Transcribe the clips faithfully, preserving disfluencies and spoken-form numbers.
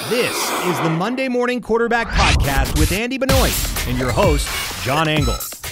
This is the Monday Morning Quarterback Podcast with Andy Benoit and your host, John Engel.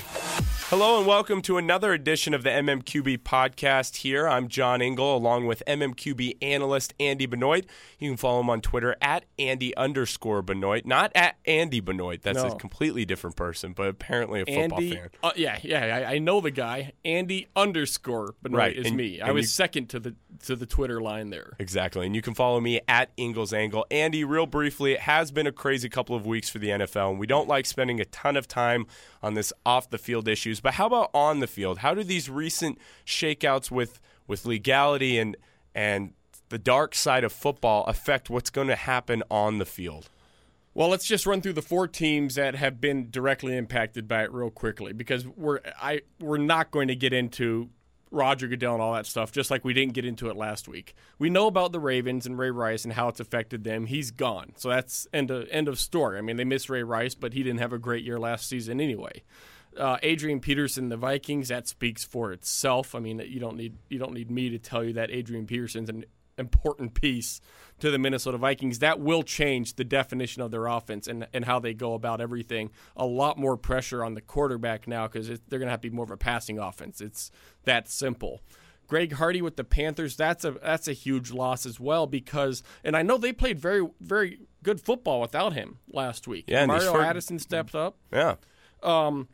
Hello and welcome to another edition of the M M Q B podcast here. I'm John Engel along with M M Q B analyst Andy Benoit. You can follow him on Twitter at Andy underscore Benoit, not at Andy Benoit. That's no. a completely different person, but apparently a football Andy, fan. Uh, yeah, yeah, I, I know the guy. Andy underscore Benoit right. is and, me. I and was you, second to the to the Twitter line there. Exactly, and you can follow me at Engel's Angle. Andy, real briefly, it has been a crazy couple of weeks for the N F L, and we don't like spending a ton of time on this off-the-field issues, but how about on the field? How do these recent shakeouts with with legality and and the dark side of football affect what's going to happen on the field? Well, let's just run through the four teams that have been directly impacted by it real quickly, because we're I we're not going to get into Roger Goodell and all that stuff, just like we didn't get into it last week. We know about the Ravens and Ray Rice and how it's affected them. He's gone, so that's end of, end of story. I mean, they missed Ray Rice, but he didn't have a great year last season anyway. Uh, Adrian Peterson, the Vikings, that speaks for itself. I mean, you don't need you don't need me to tell you that Adrian Peterson's an important piece to the Minnesota Vikings. That will change the definition of their offense and, and how they go about everything. A lot more pressure on the quarterback now because they're going to have to be more of a passing offense. It's that simple. Greg Hardy with the Panthers, that's a that's a huge loss as well because, and I know they played very, very good football without him last week. Yeah, Mario first, Addison stepped up. Yeah. Um,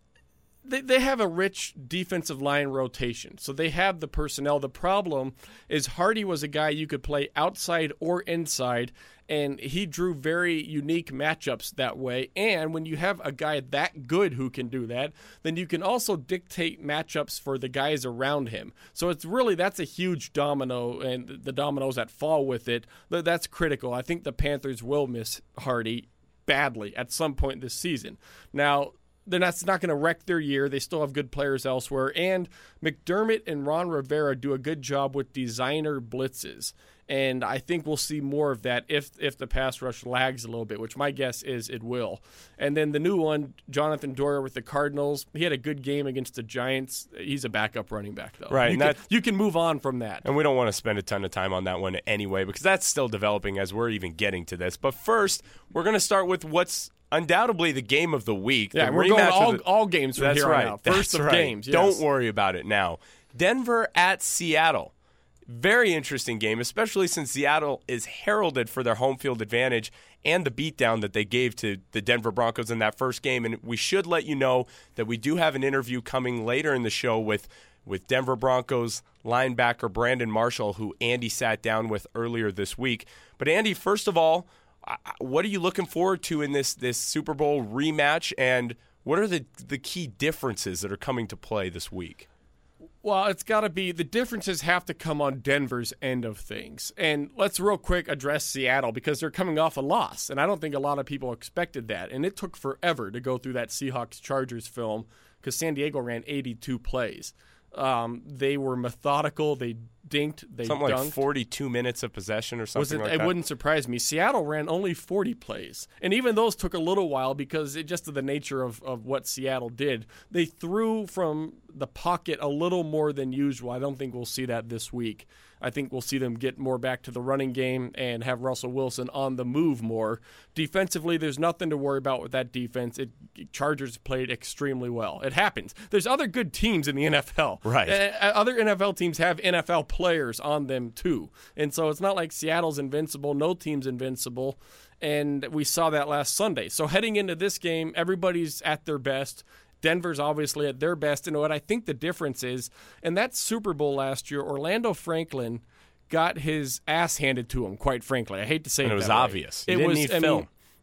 They they have a rich defensive line rotation, so they have the personnel. The problem is Hardy was a guy you could play outside or inside, and he drew very unique matchups that way. And when you have a guy that good who can do that, then you can also dictate matchups for the guys around him. So it's really, that's a huge domino, and the dominoes that fall with it, that's critical. I think the Panthers will miss Hardy badly at some point this season. Now, They're not, it's not going to wreck their year. They still have good players elsewhere. And McDermott and Ron Rivera do a good job with designer blitzes. And I think we'll see more of that if if the pass rush lags a little bit, which my guess is it will. And then the new one, Jonathan Dwyer with the Cardinals, he had a good game against the Giants. He's a backup running back, though. Right. You, and can, that, you can move on from that. And we don't want to spend a ton of time on that one anyway because that's still developing as we're even getting to this. But first, we're going to start with what's undoubtedly the game of the week. Yeah, the we're going all, the, all games from that's here right, on out. First of right. games, yes. Don't worry about it now. Denver at Seattle. Very interesting game, especially since Seattle is heralded for their home field advantage and the beatdown that they gave to the Denver Broncos in that first game. And we should let you know that we do have an interview coming later in the show with, with Denver Broncos linebacker Brandon Marshall, who Andy sat down with earlier this week. But Andy, first of all, what are you looking forward to in this this Super Bowl rematch, and what are the the key differences that are coming to play this week? Well, it's got to be – the differences have to come on Denver's end of things. And let's real quick address Seattle because they're coming off a loss, and I don't think a lot of people expected that. And it took forever to go through that Seahawks-Chargers film because San Diego ran eighty-two plays. Um, they were methodical. They dinked. They something dunked. like forty-two minutes of possession or something Was it, like it that. It wouldn't surprise me. Seattle ran only forty plays, and even those took a little while because it just of the nature of, of what Seattle did. They threw from the pocket a little more than usual. I don't think we'll see that this week. I think we'll see them get more back to the running game and have Russell Wilson on the move more. Defensively, there's nothing to worry about with that defense. It, Chargers played extremely well. It happens. There's other good teams in the N F L. Right. Uh, other N F L teams have N F L players on them too. And so it's not like Seattle's invincible. No team's invincible. And we saw that last Sunday. So heading into this game, everybody's at their best. Denver's obviously at their best. And what I think the difference is, in that Super Bowl last year, Orlando Franklin got his ass handed to him, quite frankly. I hate to say and it it was that way. obvious. It you didn't was, need I film. mean,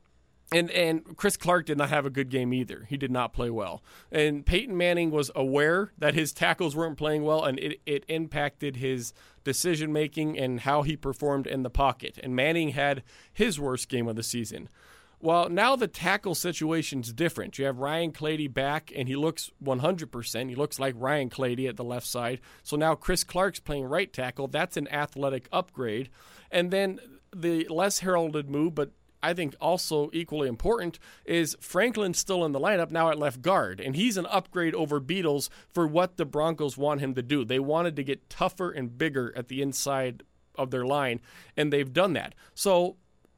And and Chris Clark did not have a good game either. He did not play well. And Peyton Manning was aware that his tackles weren't playing well, and it, it impacted his decision-making and how he performed in the pocket. And Manning had his worst game of the season. Well, now the tackle situation's different. You have Ryan Clady back, and he looks one hundred percent. He looks like Ryan Clady at the left side. So now Chris Clark's playing right tackle. That's an athletic upgrade. And then the less heralded move, but I think also equally important, is Franklin's still in the lineup now at left guard, and he's an upgrade over Beatles for what the Broncos want him to do. They wanted to get tougher and bigger at the inside of their line, and they've done that. So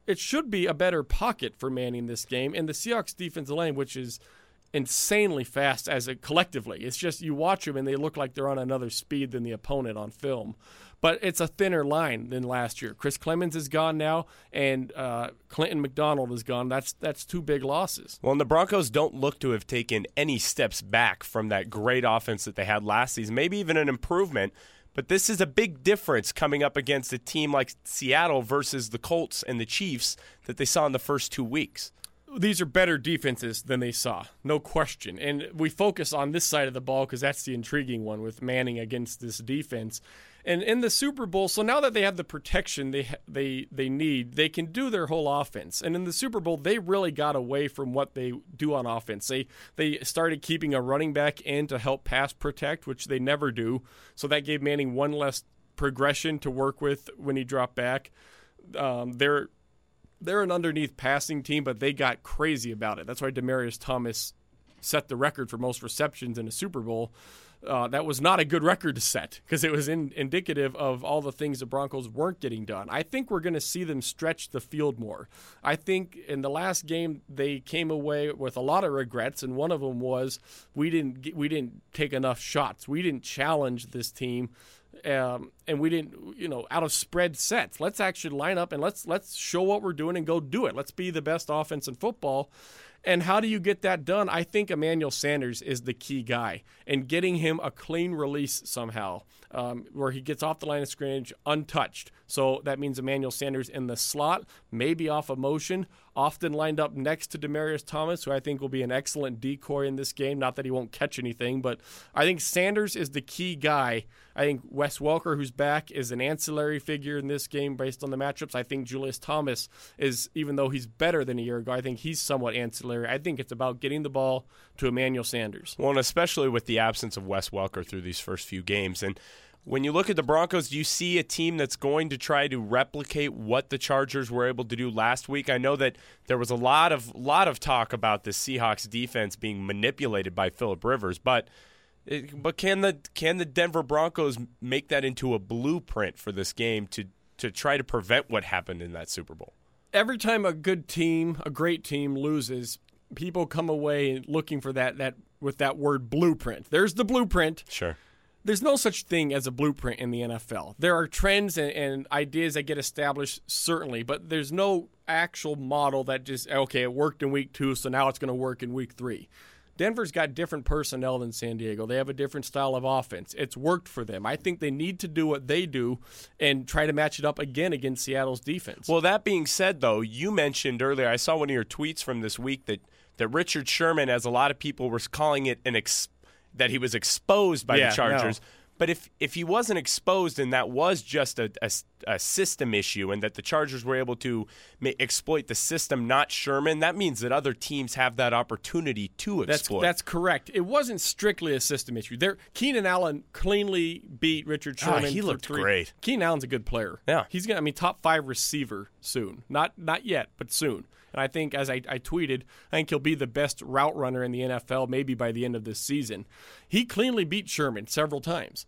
it should be a better pocket for Manning this game. And the Seahawks defensive line, which is insanely fast as a collectively. It's just you watch them and they look like they're on another speed than the opponent on film. But it's a thinner line than last year. Chris Clemens is gone now, and uh, Clinton McDonald is gone. That's that's two big losses. Well, and the Broncos don't look to have taken any steps back from that great offense that they had last season, maybe even an improvement. But this is a big difference coming up against a team like Seattle versus the Colts and the Chiefs that they saw in the first two weeks. These are better defenses than they saw, no question. And we focus on this side of the ball because that's the intriguing one with Manning against this defense. And in the Super Bowl, so now that they have the protection they they they need, they can do their whole offense. And in the Super Bowl, they really got away from what they do on offense. They they started keeping a running back in to help pass protect, which they never do. So that gave Manning one less progression to work with when he dropped back. Um, they're they're an underneath passing team, but they got crazy about it. That's why Demaryius Thomas set the record for most receptions in a Super Bowl. Uh, that was not a good record to set because it was in, indicative of all the things the Broncos weren't getting done. I think we're going to see them stretch the field more. I think in the last game they came away with a lot of regrets, and one of them was we didn't get, we didn't take enough shots. We didn't challenge this team, um, and we didn't, you know, out of spread sets. Let's actually line up and let's let's show what we're doing and go do it. Let's be the best offense in football. And how do you get that done? I think Emmanuel Sanders is the key guy, and getting him a clean release somehow um, where he gets off the line of scrimmage untouched. So that means Emmanuel Sanders in the slot, maybe off of motion, often lined up next to Demaryius Thomas, who I think will be an excellent decoy in this game. Not that he won't catch anything, but I think Sanders is the key guy. I think Wes Welker, who's back, is an ancillary figure in this game based on the matchups. I think Julius Thomas is, even though he's better than a year ago, I think he's somewhat ancillary. I think it's about getting the ball to Emmanuel Sanders. Well, and especially with the absence of Wes Welker through these first few games. And when you look at the Broncos, do you see a team that's going to try to replicate what the Chargers were able to do last week? I know that there was a lot of lot of talk about the Seahawks defense being manipulated by Phillip Rivers, but but can the can the Denver Broncos make that into a blueprint for this game to to try to prevent what happened in that Super Bowl? Every time a good team, a great team loses, people come away looking for that that with that word blueprint. There's the blueprint. Sure. There's no such thing as a blueprint in the N F L. There are trends and, and ideas that get established, certainly, but there's no actual model that just, okay, it worked in week two, so now it's going to work in week three. Denver's got different personnel than San Diego. They have a different style of offense. It's worked for them. I think they need to do what they do and try to match it up again against Seattle's defense. Well, that being said, though, you mentioned earlier, I saw one of your tweets from this week that, that Richard Sherman, as a lot of people were calling it an ex- that he was exposed by yeah, the Chargers. No. But if, if he wasn't exposed and that was just a, a, a system issue and that the Chargers were able to ma- exploit the system, not Sherman, that means that other teams have that opportunity to exploit. That's, that's correct. It wasn't strictly a system issue. There, Keenan Allen cleanly beat Richard Sherman. Oh, he looked three. great. Keenan Allen's a good player. Yeah. He's gonna, I mean, top five receiver soon. Not not yet, but soon. And I think, as I, I tweeted, I think he'll be the best route runner in the N F L maybe by the end of this season. He cleanly beat Sherman several times.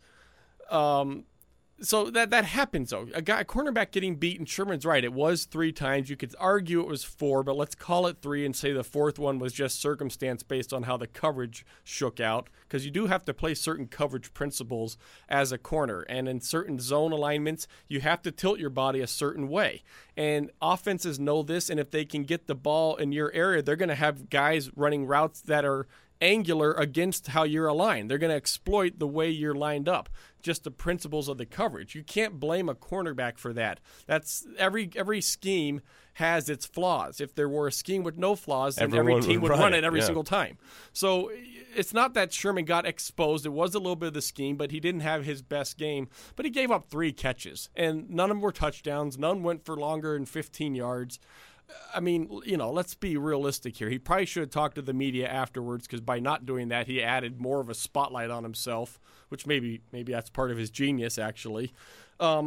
Um, so that that happens, though. A guy, a cornerback getting beaten, Sherman's right. It was three times. You could argue it was four, but let's call it three and say the fourth one was just circumstance based on how the coverage shook out, because you do have to play certain coverage principles as a corner. And in certain zone alignments, you have to tilt your body a certain way. And offenses know this, and if they can get the ball in your area, they're going to have guys running routes that are angular against how you're aligned. They're going to exploit the way you're lined up, just the principles of the coverage. You can't blame a cornerback for that. That's every every scheme has its flaws. If there were a scheme with no flaws, then Everyone every team would would run run it, it every yeah. single time. So it's not that Sherman got exposed. It was a little bit of the scheme, but he didn't have his best game. But he gave up three catches, and none of them were touchdowns. None went for longer than fifteen yards. I mean, you know, let's be realistic here. He probably should have talked to the media afterwards, because by not doing that, he added more of a spotlight on himself, which maybe maybe that's part of his genius, actually. Um,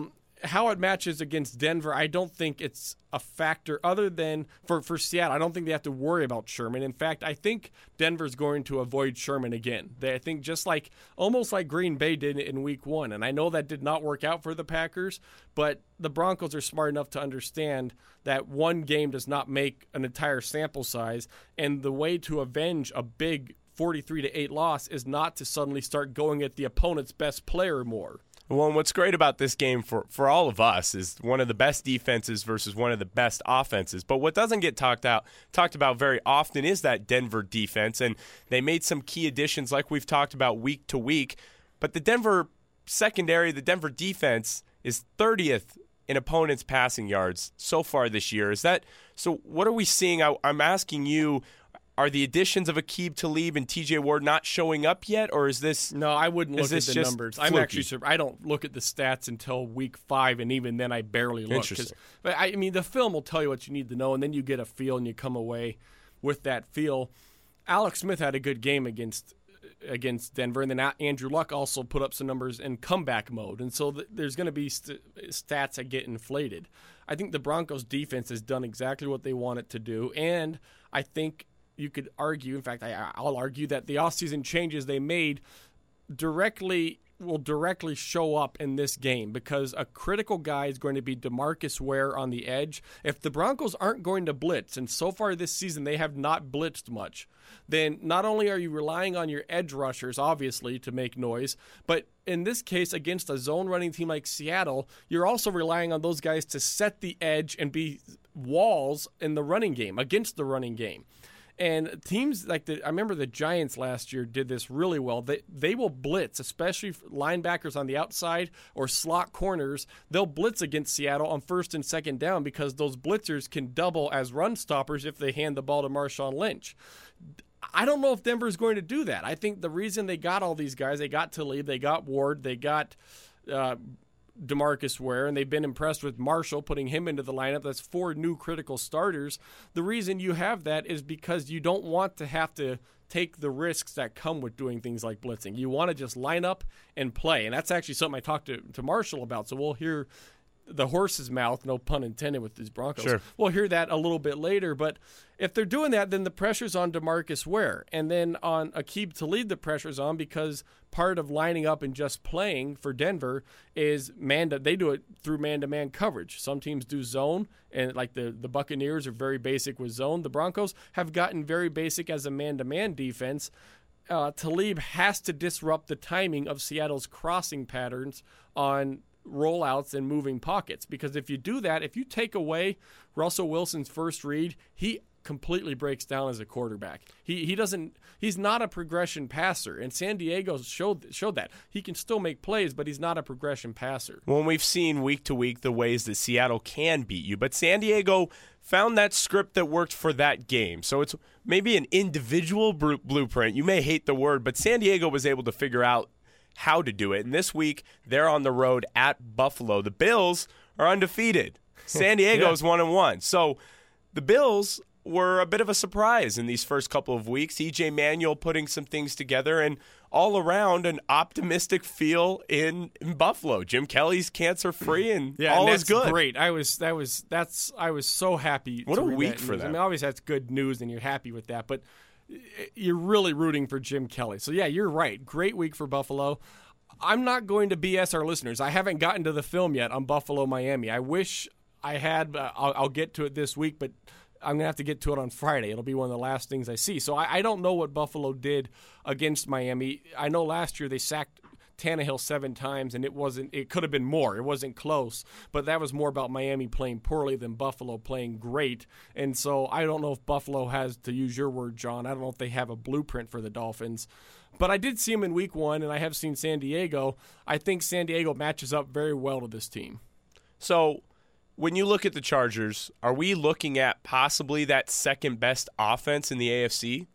how it matches against Denver, I don't think it's a factor other than for, for Seattle. I don't think they have to worry about Sherman. In fact, I think Denver's going to avoid Sherman again. They, I think just like almost like Green Bay did in week one. And I know that did not work out for the Packers, but the Broncos are smart enough to understand that one game does not make an entire sample size. And the way to avenge a big forty-three to eight loss is not to suddenly start going at the opponent's best player more. Well, and what's great about this game for, for all of us is one of the best defenses versus one of the best offenses. But what doesn't get talked out talked about very often is that Denver defense, and they made some key additions like we've talked about week to week. But the Denver secondary, the Denver defense is thirtieth in opponents' passing yards so far this year. Is that so? What are we seeing? I, I'm asking you. Are the additions of Aqib Talib and T J Ward not showing up yet, or is this? No, I wouldn't look at this the just numbers. fluky? I'm actually sur- I don't look at the stats until week five, and even then, I barely look. Interesting. But I, I mean, the film will tell you what you need to know, and then you get a feel, and you come away with that feel. Alex Smith had a good game against against Denver, and then Andrew Luck also put up some numbers in comeback mode, and so th- there's going to be st- stats that get inflated. I think the Broncos defense has done exactly what they want it to do, and I think. You could argue, in fact, I, I'll argue that the offseason changes they made directly will directly show up in this game because a critical guy is going to be DeMarcus Ware on the edge. If the Broncos aren't going to blitz, and so far this season they have not blitzed much, then not only are you relying on your edge rushers, obviously, to make noise, but in this case, against a zone running team like Seattle, you're also relying on those guys to set the edge and be walls in the running game, against the running game. And teams like the, I remember the Giants last year did this really well. They they will blitz, especially linebackers on the outside or slot corners. They'll blitz against Seattle on first and second down because those blitzers can double as run stoppers if they hand the ball to Marshawn Lynch. I don't know if Denver's going to do that. I think the reason they got all these guys, they got Talib, they got Ward, they got uh, DeMarcus Ware, and they've been impressed with Marshall, putting him into the lineup. That's four new critical starters. The reason you have that is because you don't want to have to take the risks that come with doing things like blitzing. You want to just line up and play, and that's actually something I talked to, to Marshall about, so we'll hear the horse's mouth, no pun intended, with these Broncos. Sure. We'll hear that a little bit later, but if they're doing that, then the pressure's on DeMarcus Ware, and then on Aqib Talib, the pressure's on because part of lining up and just playing for Denver is man to, they do it through man-to-man coverage. Some teams do zone, and like the, the Buccaneers are very basic with zone. The Broncos have gotten very basic as a man-to-man defense. Uh, Talib has to disrupt the timing of Seattle's crossing patterns on rollouts and moving pockets, because if you do that, if you take away Russell Wilson's first read, he completely breaks down as a quarterback. He he doesn't he's not a progression passer, and San Diego showed showed that. He can still make plays, but he's not a progression passer. Well, we've seen week to week the ways that Seattle can beat you, but San Diego found that script that worked for that game. So it's maybe an individual br- blueprint. You may hate the word, but San Diego was able to figure out how to do it. And this week, they're on the road at Buffalo. The Bills are undefeated. San Diego's yeah. one and one. So the Bills were a bit of a surprise in these first couple of weeks. E J Manuel putting some things together, and all around an optimistic feel in, in Buffalo. Jim Kelly's cancer free, and yeah, all and is good. Great. I was that was that's I was so happy. What to a read week that for news. them. I mean, obviously that's good news, and you're happy with that, but you're really rooting for Jim Kelly. So yeah, you're right. Great week for Buffalo. I'm not going to B S our listeners. I haven't gotten to the film yet on Buffalo, Miami. I wish I had. Uh, I'll, I'll get to it this week, but I'm going to have to get to it on Friday. It'll be one of the last things I see. So I, I don't know what Buffalo did against Miami. I know last year they sacked Tannehill seven times, and it wasn't. It could have been more. It wasn't close, but that was more about Miami playing poorly than Buffalo playing great. And so I don't know if Buffalo has, to use your word, John, I don't know if they have a blueprint for the Dolphins. But I did see them in week one, and I have seen San Diego. I think San Diego matches up very well to this team. So when you look at the Chargers, are we looking at possibly that second best offense in the A F C?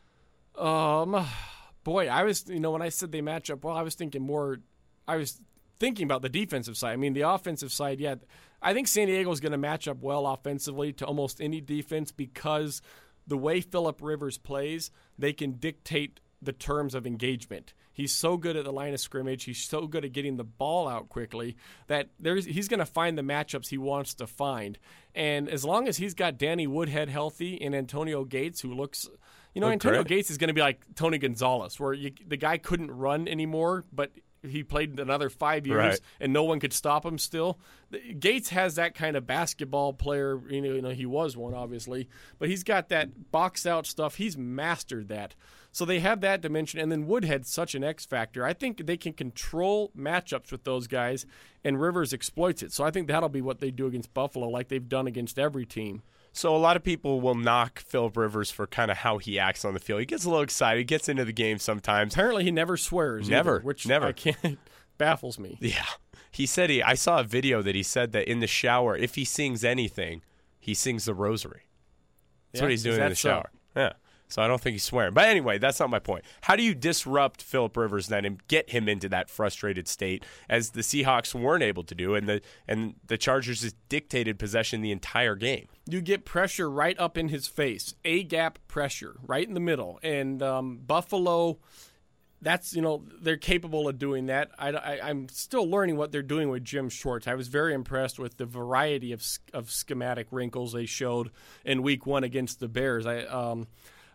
Um, boy, I was, you know, when I said they match up well, I was thinking more, I was thinking about the defensive side. I mean, the offensive side, yeah, I think San Diego is going to match up well offensively to almost any defense because the way Phillip Rivers plays, they can dictate the terms of engagement. He's so good at the line of scrimmage. He's so good at getting the ball out quickly that there's he's going to find the matchups he wants to find. And as long as he's got Danny Woodhead healthy and Antonio Gates, who looks, you know, Look Antonio great. Gates is going to be like Tony Gonzalez, where you, the guy couldn't run anymore, but he played another five years Right. and no one could stop him still. Gates has that kind of basketball player. You know, you know, he was one, obviously, but he's got that box out stuff. He's mastered that. So they have that dimension. And then Woodhead's such an X factor. I think they can control matchups with those guys, and Rivers exploits it. So I think that'll be what they do against Buffalo, like they've done against every team. So a lot of people will knock Philip Rivers for kind of how he acts on the field. He gets a little excited, gets into the game sometimes. Apparently he never swears. Never, either, which never. I can't baffles me. Yeah. He said he I saw a video that he said that in the shower, if he sings anything, he sings the rosary. That's Yeah, what he's doing is in that the so? shower. Yeah. So I don't think he's swearing. But anyway, that's not my point. How do you disrupt Philip Rivers then and get him into that frustrated state, as the Seahawks weren't able to do, and the and the Chargers just dictated possession the entire game? You get pressure right up in his face, A-gap pressure right in the middle. And um, Buffalo, that's, you know, they're capable of doing that. I, I, I'm still learning what they're doing with Jim Schwartz. I was very impressed with the variety of of schematic wrinkles they showed in week one against the Bears. I um,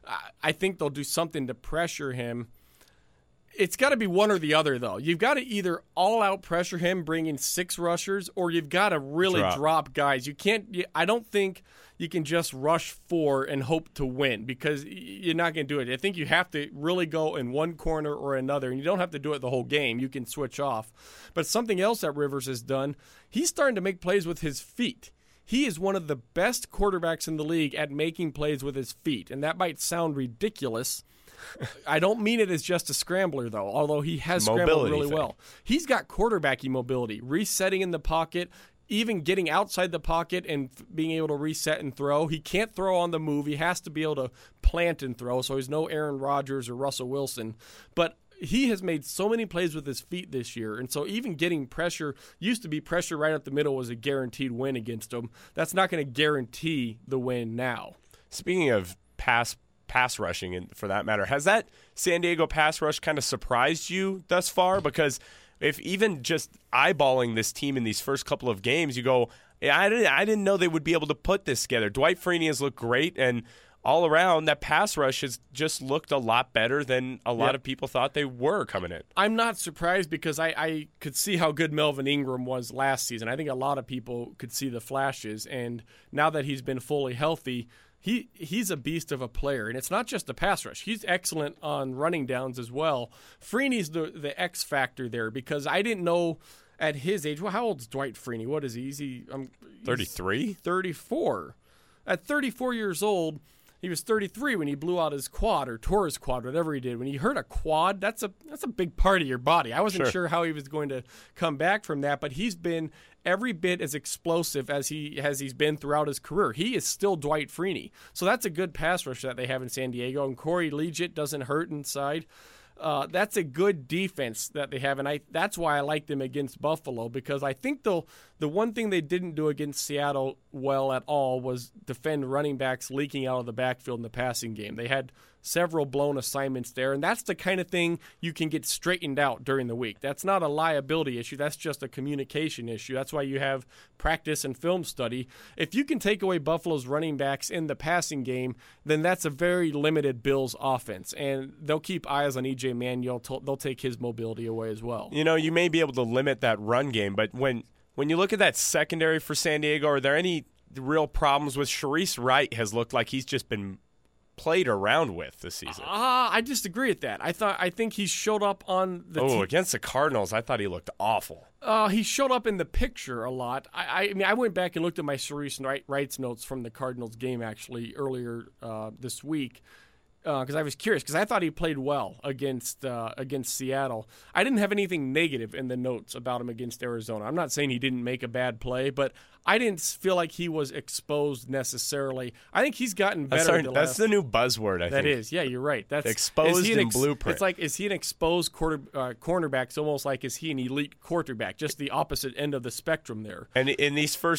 I think they'll do something to pressure him. It's got to be one or the other, though. You've got to either all-out pressure him, bring in six rushers, or you've got to really Drop. drop guys. You can't. I don't think you can just rush four and hope to win, because you're not going to do it. I think you have to really go in one corner or another, and you don't have to do it the whole game. You can switch off. But something else that Rivers has done, he's starting to make plays with his feet. He is one of the best quarterbacks in the league at making plays with his feet, and that might sound ridiculous. I don't mean it as just a scrambler, though, although he has scrambled Mobility really thing. well. He's got quarterbacking mobility, resetting in the pocket, even getting outside the pocket and f- being able to reset and throw. He can't throw on the move. He has to be able to plant and throw, so he's no Aaron Rodgers or Russell Wilson. But he has made so many plays with his feet this year, and so even getting pressure, used to be pressure right up the middle was a guaranteed win against him. That's not going to guarantee the win now. Speaking of pass pass rushing, and for that matter, has that San Diego pass rush kind of surprised you thus far? Because if even just eyeballing this team in these first couple of games, you go, yeah, I didn't, I didn't know they would be able to put this together. Dwight Freeney has looked great, and all around, that pass rush has just looked a lot better than a lot Yep. of people thought they were coming in. I'm not surprised, because I, I could see how good Melvin Ingram was last season. I think a lot of people could see the flashes, and now that he's been fully healthy, he he's a beast of a player. And it's not just the pass rush. He's excellent on running downs as well. Freeney's the, the X factor there, because I didn't know at his age, well, how old is Dwight Freeney? What is he? Is he um, he's thirty-three? thirty-four. At thirty-four years old, he was thirty-three when he blew out his quad or tore his quad, whatever he did. When he hurt a quad, that's a that's a big part of your body. I wasn't Sure. sure how he was going to come back from that, but he's been every bit as explosive as he as he's been throughout his career. He is still Dwight Freeney. So that's a good pass rush that they have in San Diego. And Corey Liuget doesn't hurt inside. Uh, that's a good defense that they have, and I that's why I like them against Buffalo, because I think they'll the one thing they didn't do against Seattle well at all was defend running backs leaking out of the backfield in the passing game. They had several blown assignments there, and that's the kind of thing you can get straightened out during the week. That's not a liability issue. That's just a communication issue. That's why you have practice and film study. If you can take away Buffalo's running backs in the passing game, then that's a very limited Bills offense, and they'll keep eyes on E J Manuel. They'll take his mobility away as well. You know, you may be able to limit that run game, but when when you look at that secondary for San Diego, are there any real problems with Sharice Wright? Has looked like he's just been played around with this season. Ah, uh, I disagree with that. I thought I think he showed up on the Oh, te- against the Cardinals, I thought he looked awful. Uh, he showed up in the picture a lot. I, I mean, I went back and looked at my Sharice Wright, Wright's notes from the Cardinals game actually earlier uh, this week, because uh, I was curious, because I thought he played well against uh, against Seattle. I didn't have anything negative in the notes about him against Arizona. I'm not saying he didn't make a bad play, but I didn't feel like he was exposed necessarily. I think he's gotten better. That's, our, the that's last, the new buzzword, I That think. is, yeah, you're right. That's Exposed is he an in blueprint. It's like, is he an exposed quarter uh, cornerback? It's almost like, is he an elite quarterback? Just the opposite end of the spectrum there. And in these first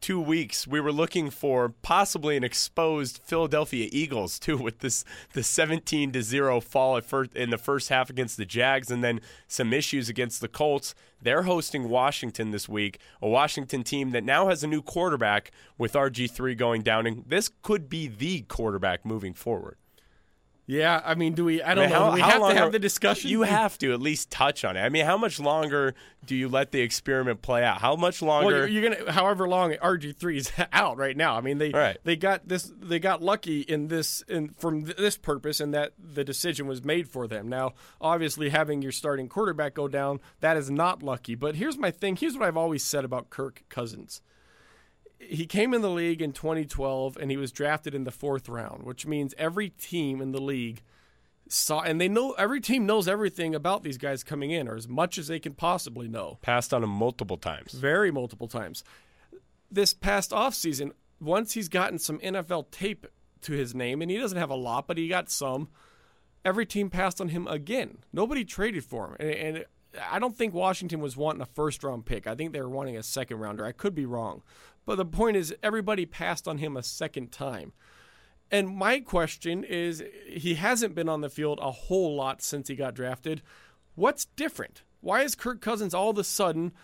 two weeks, we were looking for possibly an exposed Philadelphia Eagles too, with this the seventeen to zero fall at first, in the first half against the Jags, and then some issues against the Colts. They're hosting Washington this week, a Washington team that now has a new quarterback with R G three going down, and this could be the quarterback moving forward. Yeah, I mean, do we? I don't I mean, know. how, do we how have long to have are, the discussion? You have to at least touch on it. I mean, how much longer do you let the experiment play out? How much longer? Well, you're, you're gonna, however long R G three is out right now. I mean, they right. they got this, they got lucky in this, in from this purpose, and that the decision was made for them. Now, obviously, having your starting quarterback go down, that is not lucky. But here's my thing. Here's what I've always said about Kirk Cousins. He came in the league in twenty twelve, and he was drafted in the fourth round, which means every team in the league saw, and they know, every team knows everything about these guys coming in, or as much as they can possibly know. Passed on him multiple times. Very multiple times. This past offseason, once he's gotten some N F L tape to his name, and he doesn't have a lot, but he got some, every team passed on him again. Nobody traded for him. And, and I don't think Washington was wanting a first-round pick. I think they were wanting a second-rounder. I could be wrong. But the point is, everybody passed on him a second time. And my question is, he hasn't been on the field a whole lot since he got drafted. What's different? Why is Kirk Cousins all of a sudden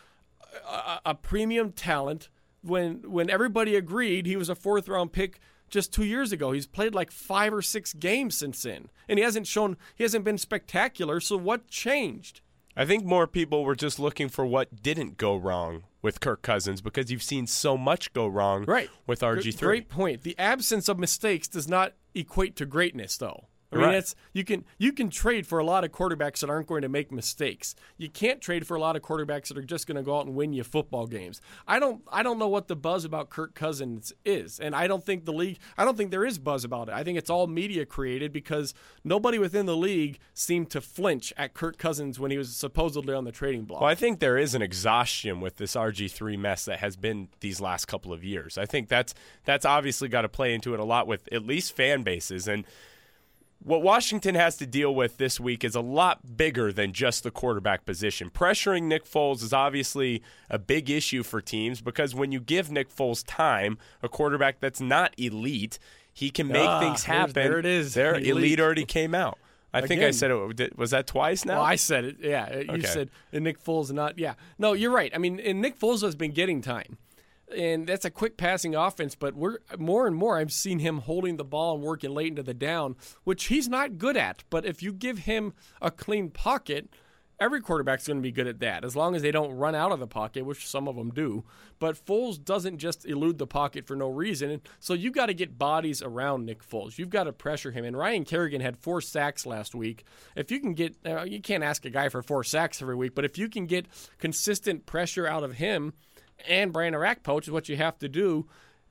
a, a premium talent when when everybody agreed he was a fourth-round pick just two years ago? He's played like five or six games since then, and he hasn't shown, he hasn't been spectacular. So what changed? I think more people were just looking for what didn't go wrong with Kirk Cousins, because you've seen so much go wrong right. with R G three. Great point. The absence of mistakes does not equate to greatness, though. I mean, right. it's, you can you can trade for a lot of quarterbacks that aren't going to make mistakes. You can't trade for a lot of quarterbacks that are just going to go out and win you football games. I don't I don't know what the buzz about Kirk Cousins is, and I don't think the league I don't think there is buzz about it. I think it's all media created, because nobody within the league seemed to flinch at Kirk Cousins when he was supposedly on the trading block. Well, I think there is an exhaustion with this R G three mess that has been these last couple of years. I think that's that's obviously got to play into it a lot with at least fan bases. And what Washington has to deal with this week is a lot bigger than just the quarterback position. Pressuring Nick Foles is obviously a big issue for teams, because when you give Nick Foles time, a quarterback that's not elite, he can make ah, things happen. There it is. Their elite. elite already came out. I Again. think I said it. Was that twice now? Well, I said it. Yeah, you Okay. said and Nick Foles not. Yeah, no, you're right. I mean, and Nick Foles has been getting time. And that's a quick passing offense, but we're more and more I've seen him holding the ball and working late into the down, which he's not good at. But if you give him a clean pocket, every quarterback's going to be good at that, as long as they don't run out of the pocket, which some of them do. But Foles doesn't just elude the pocket for no reason. So you got to get bodies around Nick Foles. You've got to pressure him. And Ryan Kerrigan had four sacks last week. If you can get, uh, you can't ask a guy for four sacks every week, but if you can get consistent pressure out of him, and Brandon Rakpo, is what you have to do,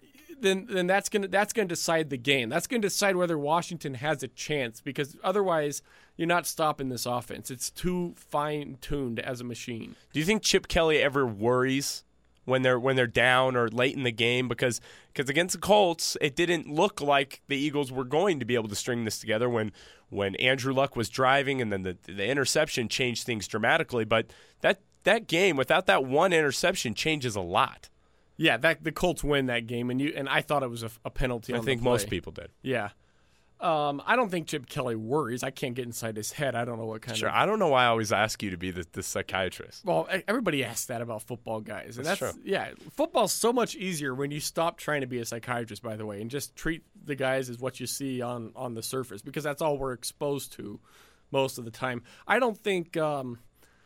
then then that's gonna that's gonna decide the game. That's gonna decide whether Washington has a chance, because otherwise you're not stopping this offense. It's too fine tuned as a machine. Do you think Chip Kelly ever worries when they're when they're down or late in the game? Because because against the Colts, it didn't look like the Eagles were going to be able to string this together when when Andrew Luck was driving, and then the the interception changed things dramatically. But that that game, without that one interception, changes a lot. Yeah, that the Colts win that game, and you and I thought it was a, a penalty. I on think the play. most people did. Yeah. Um, I don't think Chip Kelly worries. I can't get inside his head. I don't know what kind Sure, of. I don't know why I always ask you to be the, the psychiatrist. Well, everybody asks that about football guys, and That's that's, true. yeah. Football's so much easier when you stop trying to be a psychiatrist, by the way, and just treat the guys as what you see on on the surface, because that's all we're exposed to most of the time. I don't think um,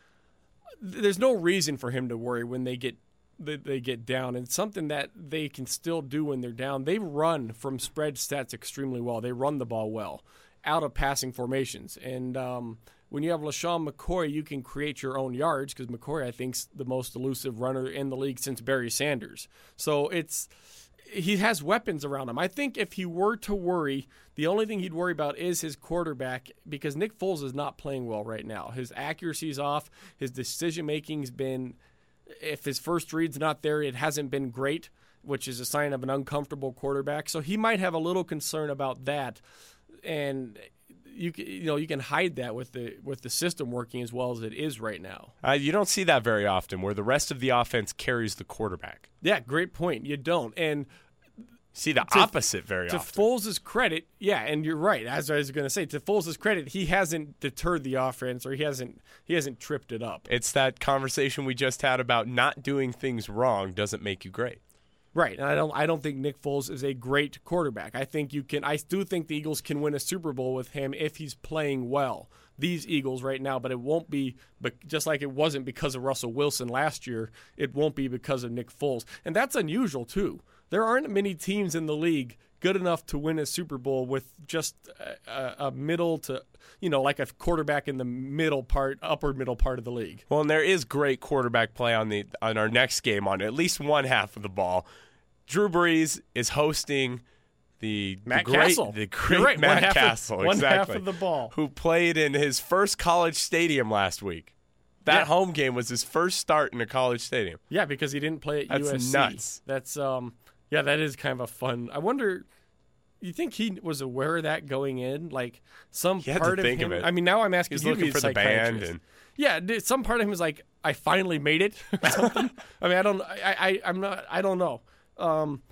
th- there's no reason for him to worry when they get. They get down, and something that they can still do when they're down. They run from spread stats extremely well. They run the ball well out of passing formations. And um, when you have LaShawn McCoy, you can create your own yards, because McCoy, I think, is the most elusive runner in the league since Barry Sanders. So it's he has weapons around him. I think if he were to worry, the only thing he'd worry about is his quarterback, because Nick Foles is not playing well right now. His accuracy's off. His decision-making's been... If his first read's not there, it hasn't been great, which is a sign of an uncomfortable quarterback. So he might have a little concern about that. And you can, you know you can hide that with the with the system working as well as it is right now. Uh, you don't see that very often, where the rest of the offense carries the quarterback. Yeah, great point. You don't, and see the to, opposite very to often. To Foles' credit, yeah, and you're right. As I was going to say, to Foles' credit, he hasn't deterred the offense, or he hasn't he hasn't tripped it up. It's that conversation we just had about not doing things wrong doesn't make you great. Right, and I don't I don't think Nick Foles is a great quarterback. I think you can I do think the Eagles can win a Super Bowl with him if he's playing well. These Eagles right now, but it won't be but just like it wasn't because of Russell Wilson last year, it won't be because of Nick Foles. And that's unusual too. There aren't many teams in the league good enough to win a Super Bowl with just a, a middle to, you know, like a quarterback in the middle part, upper middle part of the league. Well, and there is great quarterback play on the on our next game on at least one half of the ball. Drew Brees is hosting the, Matt the great, Castle. the great right, Matt one Castle, of, one exactly, half of the ball, who played in his first college stadium last week. That yeah. home game was his first start in a college stadium. Yeah, because he didn't play at That's U S C. nuts. That's um, yeah, that is kind of a fun. I wonder. You think he was aware of that going in? Like some He had part to of think him. of it. I mean, now I'm asking He's you to looking be a for the band, psychiatrist. and Yeah, dude, some part of him is like, I finally made it. Or something. I mean, I don't. I, I. I'm not. I don't know. Um,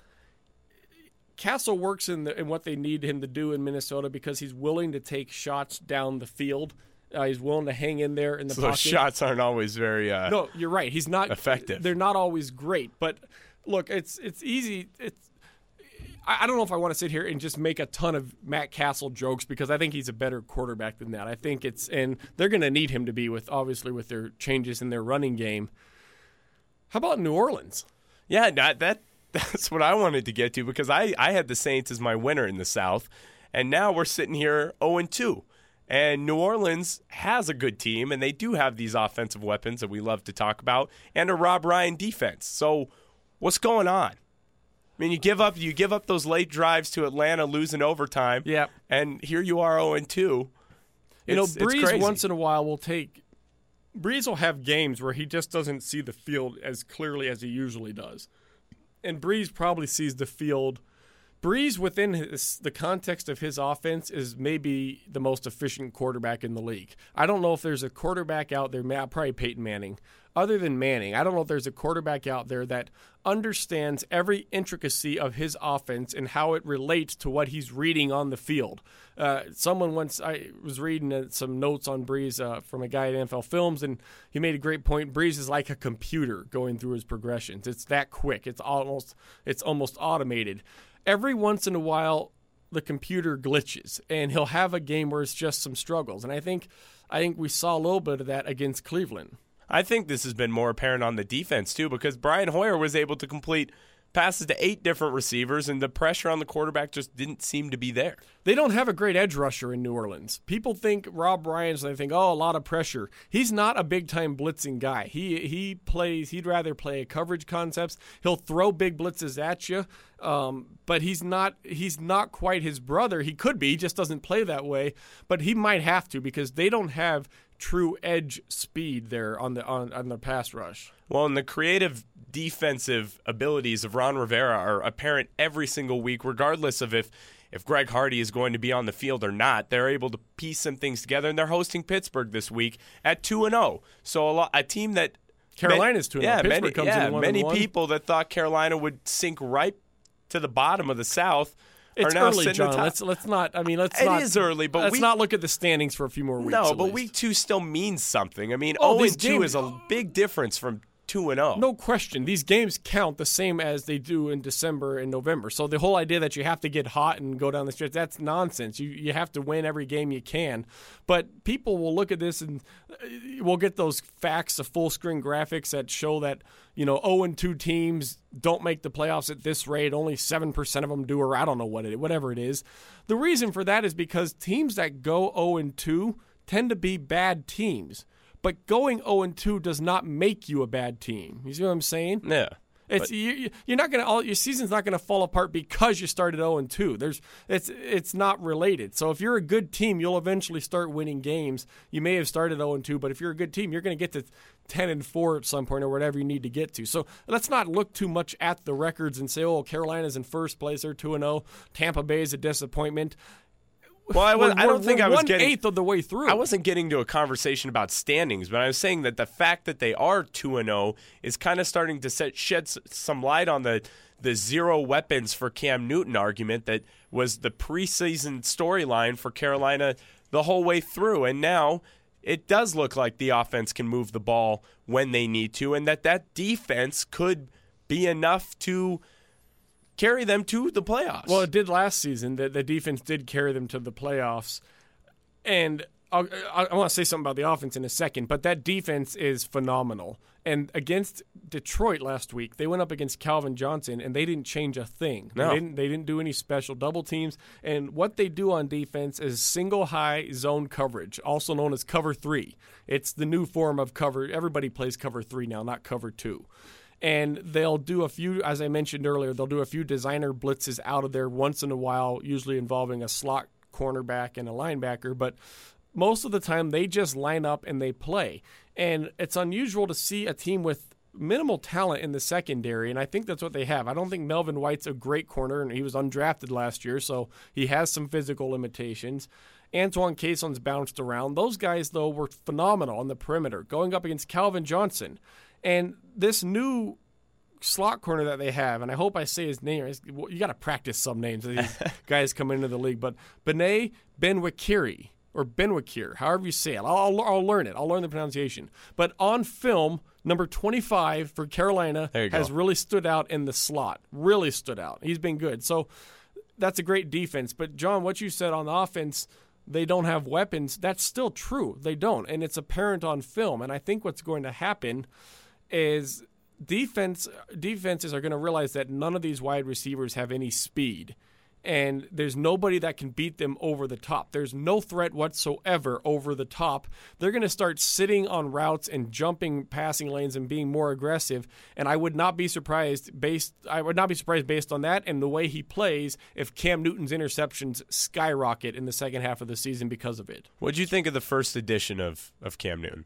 Castle works in the in what they need him to do in Minnesota because he's willing to take shots down the field. Uh, he's willing to hang in there in the so pocket. those shots aren't always very. Uh, No, you're right. He's not effective. They're not always great, but look, it's it's easy. It's I, I don't know if I want to sit here and just make a ton of Matt Castle jokes because I think he's a better quarterback than that. I think it's and they're going to need him to be with obviously with their changes in their running game. How about New Orleans? Yeah, that, that that's what I wanted to get to because I, I had the Saints as my winner in the South, and now we're sitting here oh and two. And New Orleans has a good team, and they do have these offensive weapons that we love to talk about, and a Rob Ryan defense. So what's going on? I mean, you give up you give up those late drives to Atlanta, losing overtime, Yep. and here you are oh and two. You know, It's- it's Breeze crazy. once in a while will take – Breeze will have games where he just doesn't see the field as clearly as he usually does. And Breeze probably sees the field – Breeze, within his, the context of his offense, is maybe the most efficient quarterback in the league. I don't know if there's a quarterback out there, probably Peyton Manning. Other than Manning, I don't know if there's a quarterback out there that understands every intricacy of his offense and how it relates to what he's reading on the field. Uh, someone once, I was reading uh, some notes on Breeze uh, from a guy at N F L Films, and he made a great point. Breeze is like a computer going through his progressions. It's that quick. It's almost, it's almost automated. Every once in a while, the computer glitches, and he'll have a game where it's just some struggles. And I think, I think we saw a little bit of that against Cleveland. I think this has been more apparent on the defense, too, because Brian Hoyer was able to complete passes to eight different receivers, and the pressure on the quarterback just didn't seem to be there. They don't have a great edge rusher in New Orleans. People think Rob Ryan's, and they think, oh, a lot of pressure. He's not a big-time blitzing guy. He he plays, he'd rather play coverage concepts. He'll throw big blitzes at you, um, but he's not he's not quite his brother. He could be, he just doesn't play that way, but he might have to because they don't have true edge speed there on the on, on the pass rush. Well, and the creative defensive abilities of Ron Rivera are apparent every single week, regardless of if, if Greg Hardy is going to be on the field or not. They're able to piece some things together, and they're hosting Pittsburgh this week at two and oh. So a, lot, a team that Carolina's two and oh. Yeah, Pittsburgh many, comes yeah, in one many and one. people that thought Carolina would sink right to the bottom of the South It's are now early, sitting John. at the top. Let's let's not. I mean, let's It not. is early, but let's we- not look at the standings for a few more weeks. No, at but least. week two still means something. I mean, Oh, oh these and two games- is a big difference from two and oh. No question. These games count the same as they do in December and November. So the whole idea that you have to get hot and go down the stretch, that's nonsense. You you have to win every game you can. But people will look at this and uh, we'll get those facts, the full screen graphics that show that, you know, oh and two teams don't make the playoffs at this rate. Only seven percent of them do, or I don't know what it whatever it is. The reason for that is because teams that go oh and two tend to be bad teams. But going oh and two does not make you a bad team. You see what I'm saying? Yeah. It's But- you, you're not gonna all your season's not gonna fall apart because you started oh and two. There's it's it's not related. So if you're a good team, you'll eventually start winning games. You may have started oh and two, but if you're a good team, you're gonna get to ten and four at some point or whatever you need to get to. So let's not look too much at the records and say, oh, Carolina's in first place, they're two and oh. Tampa Bay is a disappointment. Well, I, was, we're, I don't think we're I was one getting eighth of the way through. I wasn't getting to a conversation about standings, but I was saying that the fact that they are two and oh is kind of starting to set, shed some light on the the zero weapons for Cam Newton argument that was the preseason storyline for Carolina the whole way through. And now it does look like the offense can move the ball when they need to, and that that defense could be enough to carry them to the playoffs. Well, it did last season. The, the defense did carry them to the playoffs. And I'll, I, I want to say something about the offense in a second, but that defense is phenomenal. And against Detroit last week, they went up against Calvin Johnson, and they didn't change a thing. No. They didn't, they didn't do any special double teams. And what they do on defense is single high zone coverage, also known as cover three. It's the new form of cover. Everybody plays cover three now, not cover two. And they'll do a few, as I mentioned earlier, they'll do a few designer blitzes out of there once in a while, usually involving a slot cornerback and a linebacker. But most of the time, they just line up and they play. And it's unusual to see a team with minimal talent in the secondary, and I think that's what they have. I don't think Melvin White's a great corner, and he was undrafted last year, so he has some physical limitations. Antoine Caisson's bounced around. Those guys, though, were phenomenal on the perimeter, going up against Calvin Johnson. And this new slot corner that they have, and I hope I say his name, you got to practice some names of these guys coming into the league, but Bené Benwikere, or Benwikere, however you say it. I'll, I'll learn it. I'll learn the pronunciation. But on film, number twenty-five for Carolina has go. really stood out in the slot. Really stood out. He's been good. So that's a great defense. But, John, what you said on the offense, they don't have weapons, that's still true. They don't. And it's apparent on film. And I think what's going to happen is defense defenses are going to realize that none of these wide receivers have any speed. And there's nobody that can beat them over the top. There's no threat whatsoever over the top. They're going to start sitting on routes and jumping passing lanes and being more aggressive. And I would not be surprised based I would not be surprised based on that and the way he plays if Cam Newton's interceptions skyrocket in the second half of the season because of it. What did you think of the first edition of, of Cam Newton?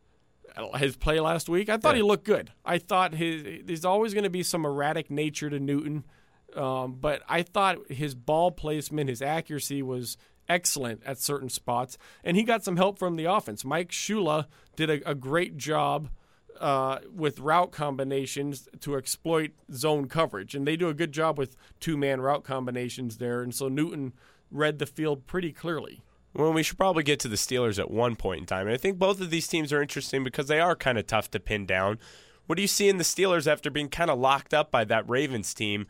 His play last week, I thought Yeah. he looked good. I thought his there's always going to be some erratic nature to Newton. Um, but I thought his ball placement, his accuracy was excellent at certain spots, and he got some help from the offense. Mike Shula did a, a great job uh, with route combinations to exploit zone coverage, and they do a good job with two-man route combinations there, and so Newton read the field pretty clearly. Well, we should probably get to the Steelers at one point in time. And I think both of these teams are interesting because they are kind of tough to pin down. What do you see in the Steelers after being kind of locked up by that Ravens team?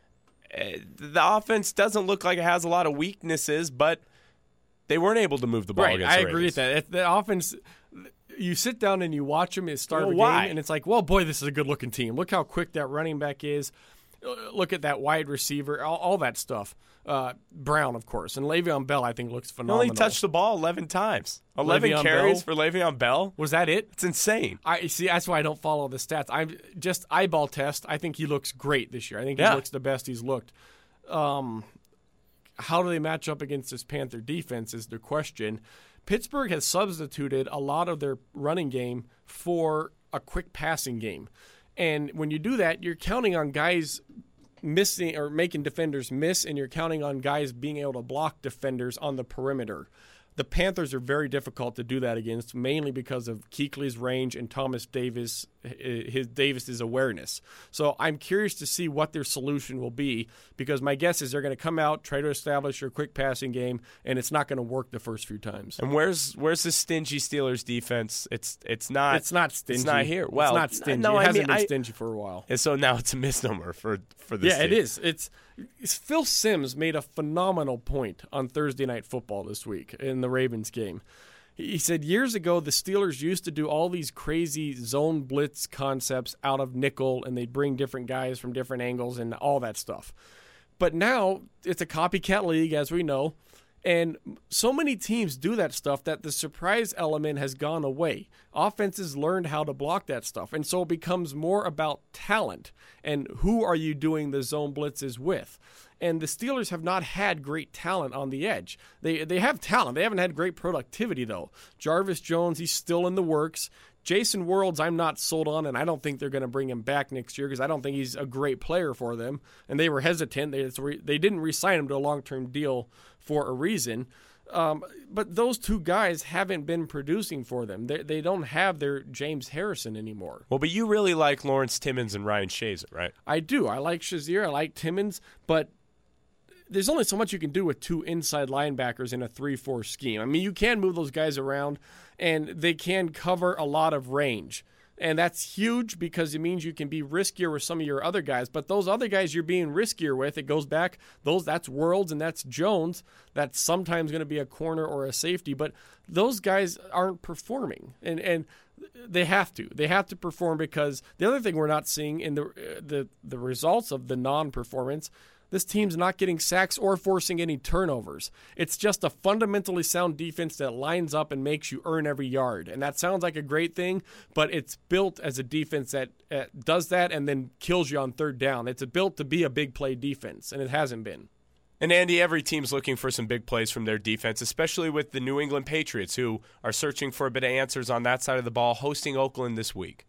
The offense doesn't look like it has a lot of weaknesses, but they weren't able to move the ball right, against I the agree with Ravens. that. The offense, you sit down and you watch them at the start Well, of a why? game, and it's like, well, boy, this is a good-looking team. Look how quick that running back is. Look at that wide receiver, all, all that stuff. Uh, Brown, of course, and Le'Veon Bell, I think, looks He phenomenal. only touched the ball eleven times. eleven Le'Veon carries Bell? for Le'Veon Bell. Was that it? It's insane. I see. That's why I don't follow the stats. I'm just eyeball test. I think he looks great this year. I think he Yeah. looks the best he's looked. Um, how do they match up against this Panther defense is the question. Pittsburgh has substituted a lot of their running game for a quick passing game. And when you do that, you're counting on guys missing or making defenders miss, and you're counting on guys being able to block defenders on the perimeter. The Panthers are very difficult to do that against, mainly because of Kuechly's range and Thomas Davis, his Davis's awareness. So I'm curious to see what their solution will be, because my guess is they're going to come out, try to establish their quick passing game, and it's not going to work the first few times. And where's where's the stingy Steelers defense? It's it's not. It's not stingy. It's not here. Well, it's not stingy. no, it I hasn't mean, been I- stingy for a while. And so now it's a misnomer for for this. Yeah, it team. is. It's, it's Phil Simms made a phenomenal point on Thursday Night Football this week in the Ravens game. He said years ago the Steelers used to do all these crazy zone blitz concepts out of nickel, and they'd bring different guys from different angles and all that stuff. But now it's a copycat league, as we know, and so many teams do that stuff that the surprise element has gone away. Offenses learned how to block that stuff, and so it becomes more about talent and who are you doing the zone blitzes with. And the Steelers have not had great talent on the edge. They they have talent. They haven't had great productivity, though. Jarvis Jones, he's still in the works. Jason Worlds, I'm not sold on, and I don't think they're going to bring him back next year because I don't think he's a great player for them. And they were hesitant. They, they didn't re-sign him to a long-term deal for a reason. Um, but those two guys haven't been producing for them. They, they don't have their James Harrison anymore. Well, but you really like Lawrence Timmons and Ryan Shazier, right? I do. I like Shazier. I like Timmons. But there's only so much you can do with two inside linebackers in a three four scheme. I mean, you can move those guys around, and they can cover a lot of range. And that's huge because it means you can be riskier with some of your other guys. But those other guys you're being riskier with, it goes back, those that's Worlds and that's Jones. That's sometimes going to be a corner or a safety. But those guys aren't performing. And and they have to. They have to perform because the other thing we're not seeing in the the, the results of the non-performance, this team's not getting sacks or forcing any turnovers. It's just a fundamentally sound defense that lines up and makes you earn every yard. And that sounds like a great thing, but it's built as a defense that uh, does that and then kills you on third down. It's built to be a big play defense, and it hasn't been. And, Andy, every team's looking for some big plays from their defense, especially with the New England Patriots, who are searching for a bit of answers on that side of the ball, hosting Oakland this week.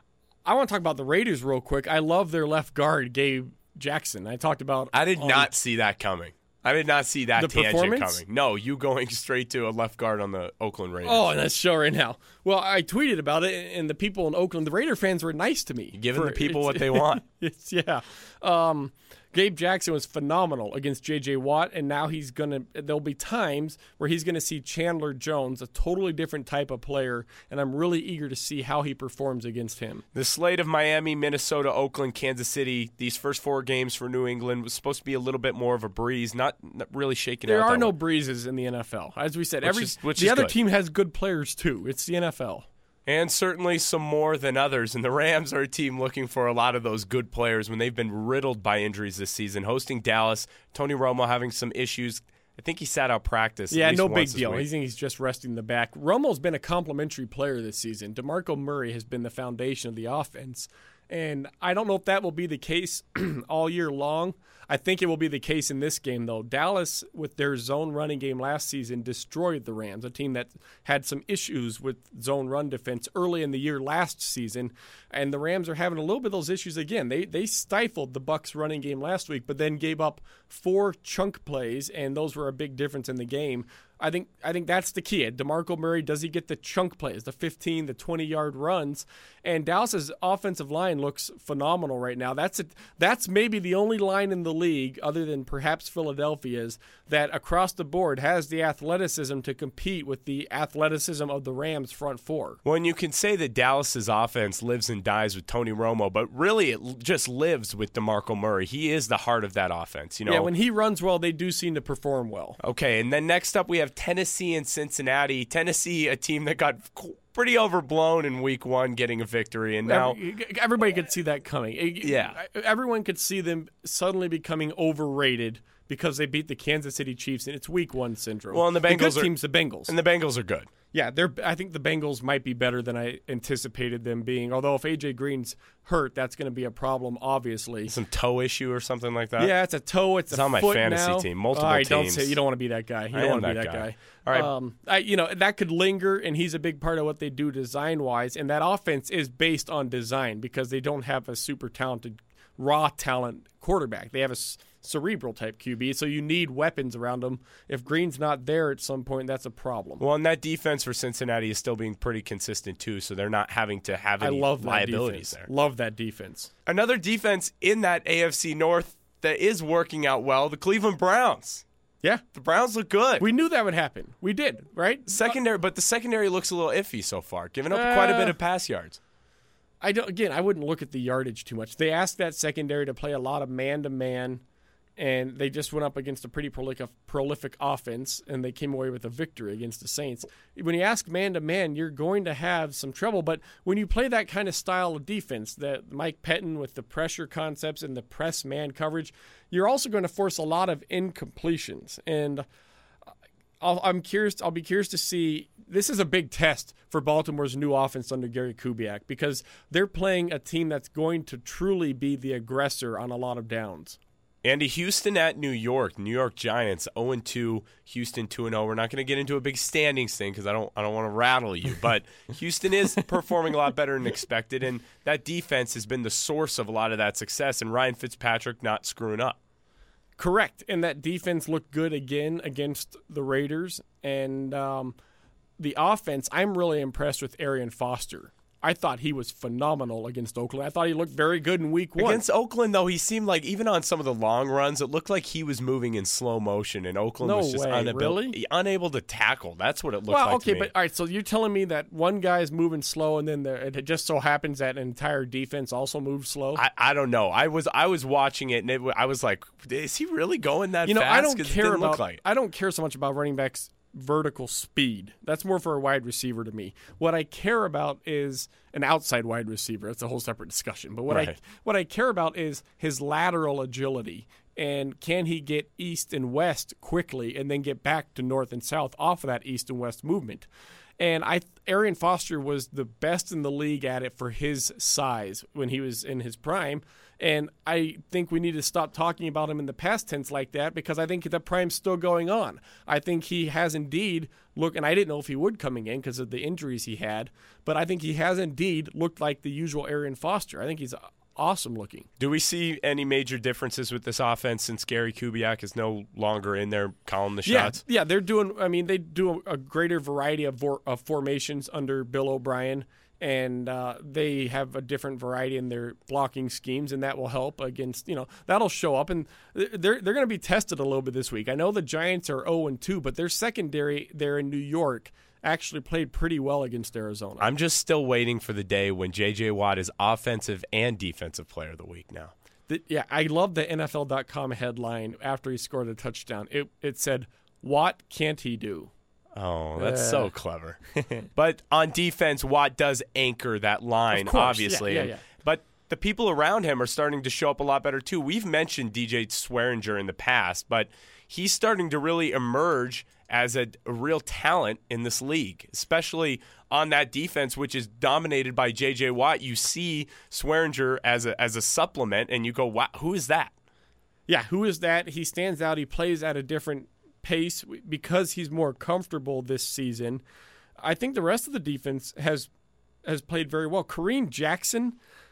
I want to talk about the Raiders real quick. I love their left guard, Gabe Jackson. I taled about. I did um, not see that coming. I did not see that the tangent coming. No, you going straight to a left guard on the Oakland Raiders. Oh, and that's show right now. Well, I tweeted about it, and the people in Oakland, the Raider fans were nice to me. You're giving for, the people what they want. It's yeah. Um, Gabe Jackson was phenomenal against J J. Watt, and now he's going to – there'll be times where he's going to see Chandler Jones, a totally different type of player, and I'm really eager to see how he performs against him. The slate of Miami, Minnesota, Oakland, Kansas City, these first four games for New England was supposed to be a little bit more of a breeze, not, not really shaking there out. There are that no way. breezes in the N F L. As we said, which every is, which the is other good. team has good players too. It's the N F L. And certainly some more than others. And the Rams are a team looking for a lot of those good players when they've been riddled by injuries this season. Hosting Dallas, Tony Romo having some issues. I think he sat out practice. Yeah, at least no once big deal. this week. I think he's just resting the back. Romo's been a complimentary player this season. DeMarco Murray has been the foundation of the offense. And I don't know if that will be the case all year long. I think it will be the case in this game, though. Dallas, with their zone running game last season, destroyed the Rams, a team that had some issues with zone run defense early in the year last season. And the Rams are having a little bit of those issues again. They they stifled the Bucs running game last week, but then gave up four chunk plays, and those were a big difference in the game. I think I think that's the key. DeMarco Murray, does he get the chunk plays, the fifteen, the twenty-yard runs? And Dallas's offensive line looks phenomenal right now. That's a, that's maybe the only line in the league, other than perhaps Philadelphia's, that across the board has the athleticism to compete with the athleticism of the Rams front four. Well, and you can say that Dallas's offense lives and dies with Tony Romo, but really it l- just lives with DeMarco Murray. He is the heart of that offense. You know? Yeah, when he runs well, they do seem to perform well. Okay, and then next up we have Tennessee and Cincinnati. Tennessee, a team that got pretty overblown in week one, getting a victory, and now everybody could see that coming. Yeah, everyone could see them suddenly becoming overrated because they beat the Kansas City Chiefs, and it's week one syndrome. Well, and the Bengals the good are, team's the Bengals, and the Bengals are good. Yeah, they're. I think the Bengals might be better than I anticipated them being. Although if A J Green's hurt, that's going to be a problem, obviously. Some toe issue or something like that. Yeah, it's a toe. It's, it's a on my foot fantasy now. team. Multiple All right, teams. Don't say you don't want to be that guy. You I don't am want to be that that guy. guy. All right. Um, I, you know that could linger, and he's a big part of what they do design wise. And that offense is based on design because they don't have a super talented, raw talent quarterback. They have a cerebral type Q B, so you need weapons around them. If Green's not there at some point, that's a problem. Well, and that defense for Cincinnati is still being pretty consistent too, so they're not having to have any I love that liabilities defense. there. Love that defense. Another defense in that A F C North that is working out well, the Cleveland Browns. Yeah, the Browns look good. We knew that would happen. We did, right? Secondary, but the secondary looks a little iffy so far, giving up uh, quite a bit of pass yards. I don't. Again, I wouldn't look at the yardage too much. They asked that secondary to play a lot of man-to-man, and they just went up against a pretty prolific, prolific offense, and they came away with a victory against the Saints. When you ask man-to-man, you're going to have some trouble, but when you play that kind of style of defense, that Mike Pettin with the pressure concepts and the press man coverage, you're also going to force a lot of incompletions. And I'll, I'm curious. I'll be curious to see. This is a big test for Baltimore's new offense under Gary Kubiak because they're playing a team that's going to truly be the aggressor on a lot of downs. Andy, Houston at New York. New York Giants oh and two, Houston two and oh. We're not going to get into a big standings thing because I don't I don't want to rattle you, but Houston is performing a lot better than expected, and that defense has been the source of a lot of that success, and Ryan Fitzpatrick not screwing up. Correct, and that defense looked good again against the Raiders, and um, the offense, I'm really impressed with Arian Foster. I thought he was phenomenal against Oakland. I thought he looked very good in week one. Against Oakland, though, he seemed like, even on some of the long runs, it looked like he was moving in slow motion, and Oakland no was just way, unabil- really? unable to tackle. That's what it looked well, like okay, to me. but all right, so you're telling me that one guy's moving slow, and then the, it just so happens that an entire defense also moved slow? I, I don't know. I was I was watching it, and it, I was like, is he really going that you know, fast? I don't 'Cause care it didn't about. look like. I don't care so much about running backs' vertical speed. That's more for a wide receiver to me. What I care about is an outside wide receiver. That's a whole separate discussion. But what Right. I what I care about is his lateral agility. And can he get east and west quickly and then get back to north and south off of that east and west movement? And I, Arian Foster was the best in the league at it for his size when he was in his prime. And I think we need to stop talking about him in the past tense like that because I think the prime's still going on. I think he has indeed looked, and I didn't know if he would coming in because of the injuries he had, but I think he has indeed looked like the usual Arian Foster. I think he's awesome looking. Do we see any major differences with this offense since Gary Kubiak is no longer in there calling the shots? Yeah, yeah, they're doing, I mean, they do a, a greater variety of, vor, of formations under Bill O'Brien. And uh, they have a different variety in their blocking schemes, and that will help against, you know, that'll show up. And they're they're going to be tested a little bit this week. I know the Giants are oh and two, but their secondary there in New York actually played pretty well against Arizona. I'm just still waiting for the day when J J. Watt is offensive and defensive player of the week now. The, yeah, I love the N F L dot com headline after he scored a touchdown. It it said, "What can't he do?" Oh, that's Uh. so clever. But on defense, Watt does anchor that line, Of course, obviously. yeah, yeah, And- yeah. But the people around him are starting to show up a lot better, too. We've mentioned D J Swearinger in the past, but he's starting to really emerge as a, a real talent in this league, especially on that defense, which is dominated by J J. Watt. You see Swearinger as a, as a supplement, and you go, wow, who is that? Yeah, who is that? He stands out. He plays at a different pace because he's more comfortable this season. I think the rest of the defense has has played very well. Kareem Jackson,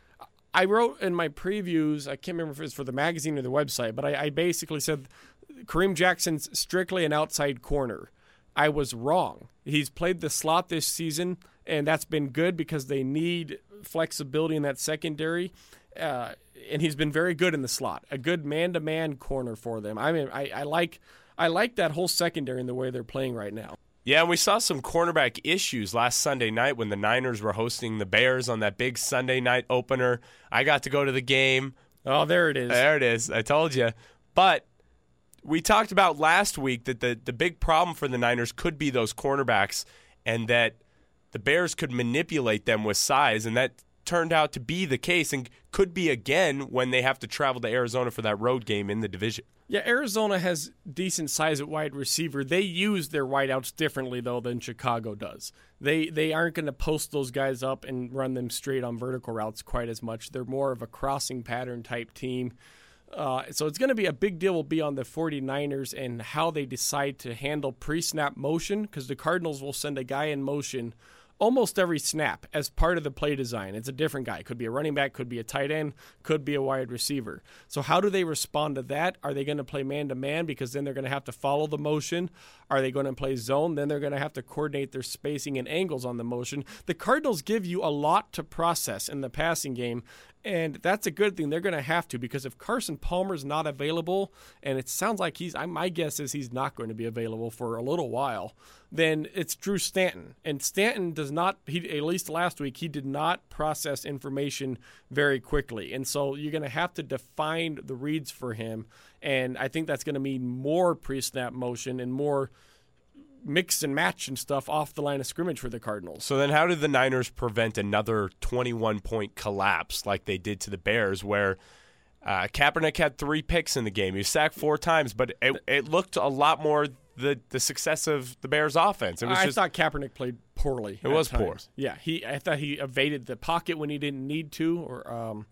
I wrote in my previews, I can't remember if it was for the magazine or the website, but I, I basically said Kareem Jackson's strictly an outside corner. I was wrong. He's played the slot this season, and that's been good because they need flexibility in that secondary. Uh, and he's been very good in the slot, a good man-to-man corner for them. I mean, I, I like I like that whole secondary in the way they're playing right now. Yeah, and we saw some cornerback issues last Sunday night when the Niners were hosting the Bears on that big Sunday night opener. I got to go to the game. Oh, there it is. There it is. I told you. But we talked about last week that the, the big problem for the Niners could be those cornerbacks and that the Bears could manipulate them with size, and that turned out to be the case and could be again when they have to travel to Arizona for that road game in the division. Yeah, Arizona has decent size at wide receiver. They use their wideouts differently, though, than Chicago does. They they aren't going to post those guys up and run them straight on vertical routes quite as much. They're more of a crossing pattern type team. Uh, so it's going to be a big deal will be on the 49ers and how they decide to handle pre-snap motion, because the Cardinals will send a guy in motion almost every snap as part of the play design. It's a different guy. Could be a running back, could be a tight end, could be a wide receiver. So how do they respond to that? Are they going to play man-to-man because then they're going to have to follow the motion? Are they going to play zone? Then they're going to have to coordinate their spacing and angles on the motion. The Cardinals give you a lot to process in the passing game, and that's a good thing. They're going to have to, because if Carson Palmer's not available, and it sounds like he's, my guess is he's not going to be available for a little while, then it's Drew Stanton. And Stanton does not, he, at least last week, he did not process information very quickly. And so you're going to have to define the reads for him. And I think that's going to mean more pre-snap motion and more mix and match and stuff off the line of scrimmage for the Cardinals. So then how did the Niners prevent another twenty-one point collapse like they did to the Bears, where uh, Kaepernick had three picks in the game? He was sacked four times, but it, it looked a lot more the the success of the Bears' offense. It was I just, thought Kaepernick played poorly. It at was times. poor. Yeah, he. I thought he evaded the pocket when he didn't need to, or um,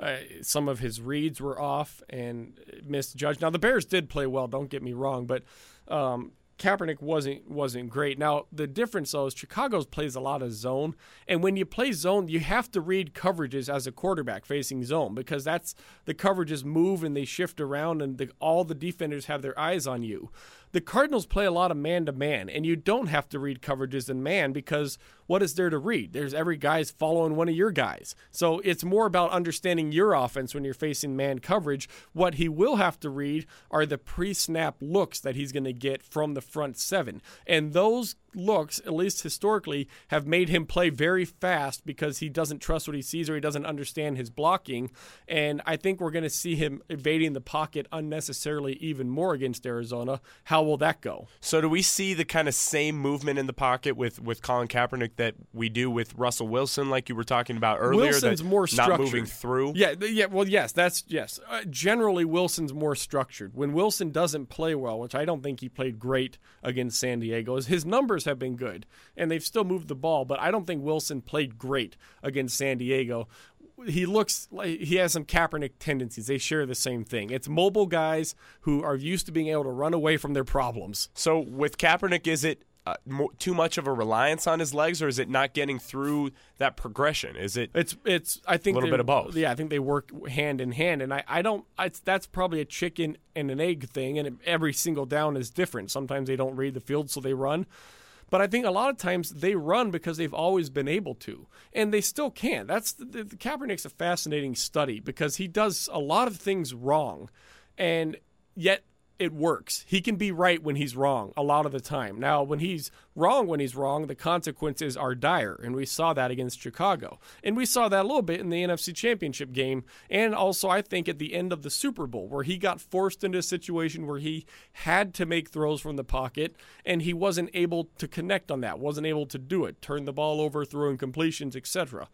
Uh, some of his reads were off and misjudged. Now the Bears did play well. Don't get me wrong, but um, Kaepernick wasn't wasn't great. Now the difference though is Chicago plays a lot of zone, and when you play zone, you have to read coverages as a quarterback facing zone because that's the coverages move and they shift around, and the, all the defenders have their eyes on you. The Cardinals play a lot of man-to-man, and you don't have to read coverages in man because what is there to read? There's every guy's following one of your guys. So it's more about understanding your offense when you're facing man coverage. What he will have to read are the pre-snap looks that he's going to get from the front seven. And those looks, at least historically, have made him play very fast because he doesn't trust what he sees or he doesn't understand his blocking. And I think we're going to see him evading the pocket unnecessarily even more against Arizona. How will that go? So do we see the kind of same movement in the pocket with, with Colin Kaepernick that we do with Russell Wilson, like you were talking about earlier? Wilson's more structured. Not moving through? Yeah, yeah. Well, yes, that's yes. Uh, generally, Wilson's more structured. When Wilson doesn't play well, which I don't think he played great against San Diego, his numbers have been good, and they've still moved the ball, but I don't think Wilson played great against San Diego. He looks like he has some Kaepernick tendencies. They share the same thing. It's mobile guys who are used to being able to run away from their problems. So with Kaepernick, is it uh, more, too much of a reliance on his legs, or is it not getting through that progression? Is it? It's it's. I think a little bit of both. Yeah, I think they work hand in hand, and I I don't. It's, that's probably a chicken and an egg thing, and every single down is different. Sometimes they don't read the field, so they run. But I think a lot of times they run because they've always been able to, and they still can. That's the, the, the Kaepernick's a fascinating study because he does a lot of things wrong, and yet it works. He can be right when he's wrong a lot of the time. Now, when he's wrong when he's wrong, the consequences are dire, and we saw that against Chicago. And we saw that a little bit in the N F C Championship game, and also I think at the end of the Super Bowl, where he got forced into a situation where he had to make throws from the pocket, and he wasn't able to connect on that, wasn't able to do it, turn the ball over, throw incompletions, et cetera.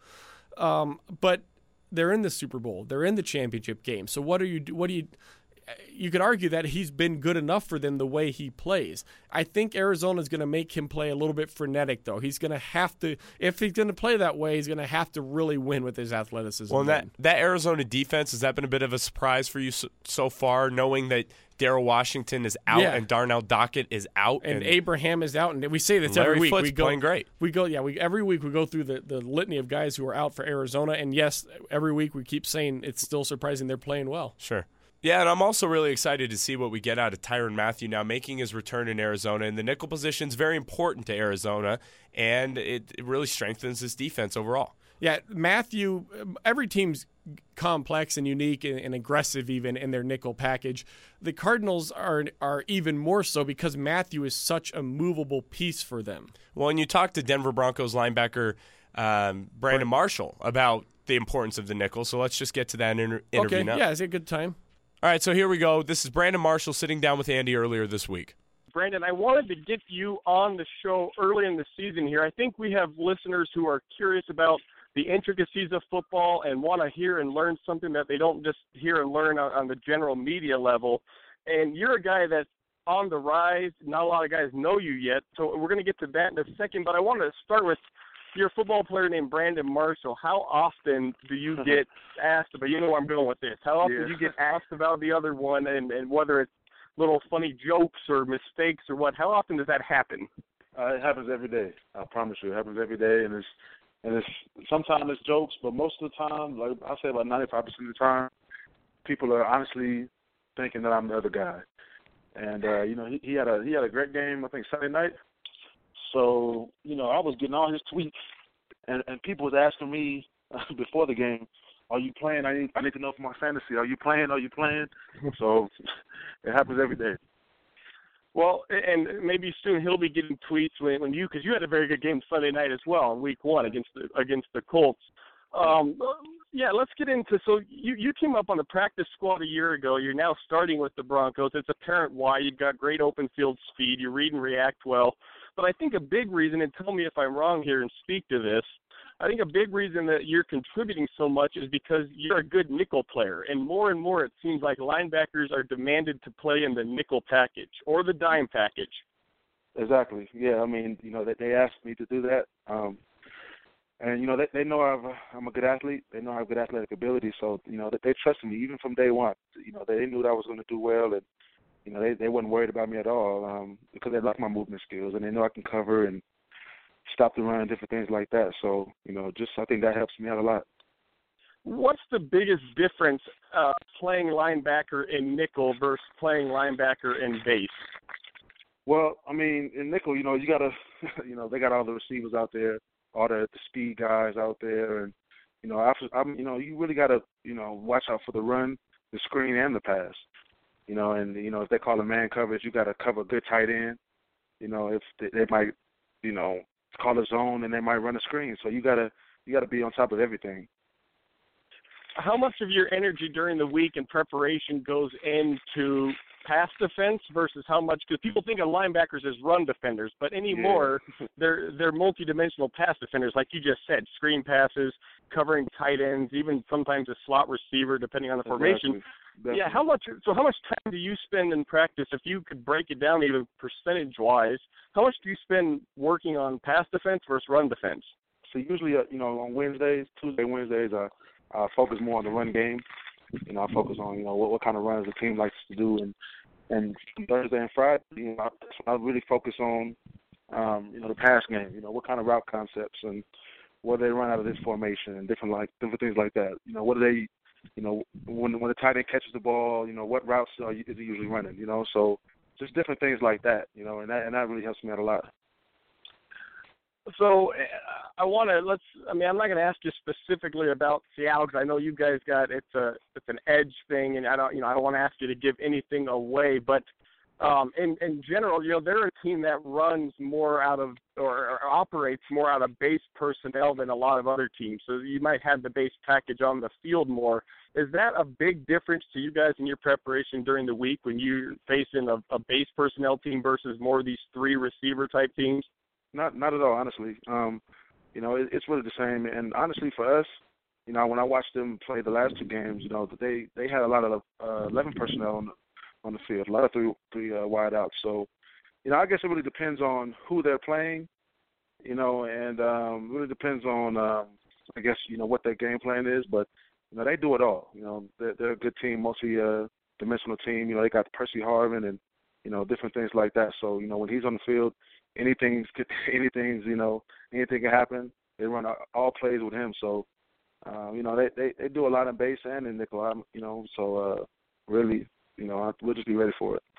Um, but they're in the Super Bowl. They're in the championship game. So what are you do? What do you You could argue that he's been good enough for them the way he plays. I think Arizona's going to make him play a little bit frenetic, though. He's going to have to, if he's going to play that way, he's going to have to really win with his athleticism. Well, that, that Arizona defense, has that been a bit of a surprise for you so, so far, knowing that Darrell Washington is out yeah. and Darnell Dockett is out? And, and Abraham is out. And we say this Larry every week. Foote's we go, playing great. We go, yeah, we, every week we go through the, the litany of guys who are out for Arizona. And, yes, every week we keep saying it's still surprising they're playing well. Sure. Yeah, and I'm also really excited to see what we get out of Tyrann Mathieu now making his return in Arizona. And the nickel position is very important to Arizona, and it, it really strengthens his defense overall. Yeah, Mathieu, every team's complex and unique and, and aggressive even in their nickel package. The Cardinals are are even more so because Mathieu is such a movable piece for them. Well, and you talked to Denver Broncos linebacker um, Brandon Marshall about the importance of the nickel, so let's just get to that inter- interview okay, now. yeah, it's a good time. All right, so here we go. This is Brandon Marshall sitting down with Andy earlier this week. Brandon, I wanted to get you on the show early in the season here. I think we have listeners who are curious about the intricacies of football and want to hear and learn something that they don't just hear and learn on, on the general media level. And you're a guy that's on the rise. Not a lot of guys know you yet, so we're going to get to that in a second. But I wanted to start with you're a football player named Brandon Marshall. How often do you get asked about, you know where I'm going with this, how often yeah. do you get asked about the other one, and, and whether it's little funny jokes or mistakes or what, how often does that happen? Uh, it happens every day. I promise you, it happens every day, and it's and it's sometimes it's jokes, but most of the time, like I say about ninety-five percent of the time, people are honestly thinking that I'm the other guy. And uh, you know, he, he had a he had a great game, I think Sunday night. So, you know, I was getting all his tweets, and, and people was asking me uh, before the game, are you playing? I need, I need to know for my fantasy. Are you playing? Are you playing? So it happens every day. Well, and maybe soon he'll be getting tweets when, when you, because you had a very good game Sunday night as well in week one against the, against the Colts. Um, yeah, let's get into, so you, you came up on the practice squad a year ago. You're now starting with the Broncos. It's apparent why. You've got great open field speed. You read and react well. But I think a big reason, and tell me if I'm wrong here and speak to this, I think a big reason that you're contributing so much is because you're a good nickel player. And more and more it seems like linebackers are demanded to play in the nickel package or the dime package. Exactly. Yeah, I mean, you know, they, they asked me to do that. Um, And, you know, they, they know I've, I'm a good athlete. They know I have good athletic ability. So, you know, they, they trusted me even from day one. You know, they knew that I was going to do well. And, you know, they, they weren't worried about me at all um, because they like my movement skills. And they know I can cover and stop the run and different things like that. So, you know, just I think that helps me out a lot. What's the biggest difference uh, playing linebacker in nickel versus playing linebacker in base? Well, I mean, in nickel, you know, you got to, you know, they got all the receivers out there, all the, the speed guys out there. And, you know, after, I'm, you know, you really got to, you know, watch out for the run, the screen, and the pass. You know, and, you know, if they call a man coverage, you got to cover a good tight end. You know, if they, they might, you know, call a zone and they might run a screen. So you got to, you got to be on top of everything. How much of your energy during the week in preparation goes into pass defense versus how much, because people think of linebackers as run defenders, but anymore yeah. they're they're multidimensional pass defenders, like you just said, screen passes, covering tight ends, even sometimes a slot receiver, depending on the formation. Definitely. Definitely. Yeah, how much? So how much time do you spend in practice? If you could break it down even percentage-wise, how much do you spend working on pass defense versus run defense? So usually, uh, you know, on Wednesdays, Tuesday, Wednesdays, I I focus more on the run game. You know, I focus on, you know, what, what kind of runs the team likes to do. And, and Thursday and Friday, you know, I, I really focus on, um, you know, the pass game. You know, what kind of route concepts and what do they run out of this formation and different like different things like that. You know, what do they, you know, when when the tight end catches the ball, you know, what routes are you, is he usually running? You know, so just different things like that. You know, and that and that really helps me out a lot. So I want to let's. I mean, I'm not going to ask you specifically about Seattle because I know you guys got it's a it's an edge thing, and I don't you know I don't want to ask you to give anything away. But um, in in general, you know, they're a team that runs more out of or, or operates more out of base personnel than a lot of other teams. So you might have the base package on the field more. Is that a big difference to you guys in your preparation during the week when you're facing a, a base personnel team versus more of these three receiver type teams? Not not at all, honestly. Um, you know, it, it's really the same. And honestly, for us, you know, when I watched them play the last two games, you know, they they had a lot of uh, eleven personnel on the, on the field, a lot of three three uh, wide outs. So, you know, I guess it really depends on who they're playing, you know, and um, really depends on, um, I guess, you know, what their game plan is. But you know, they do it all. You know, they're, they're a good team, multi-dimensional uh, team. You know, they got Percy Harvin and you know different things like that. So, you know, when he's on the field, Anything's, anything's, you know, anything can happen. They run all plays with him. So, uh, you know, they, they, they do a lot in base and in nickel, I'm, you know, so uh, really, you know, we'll just be ready for it.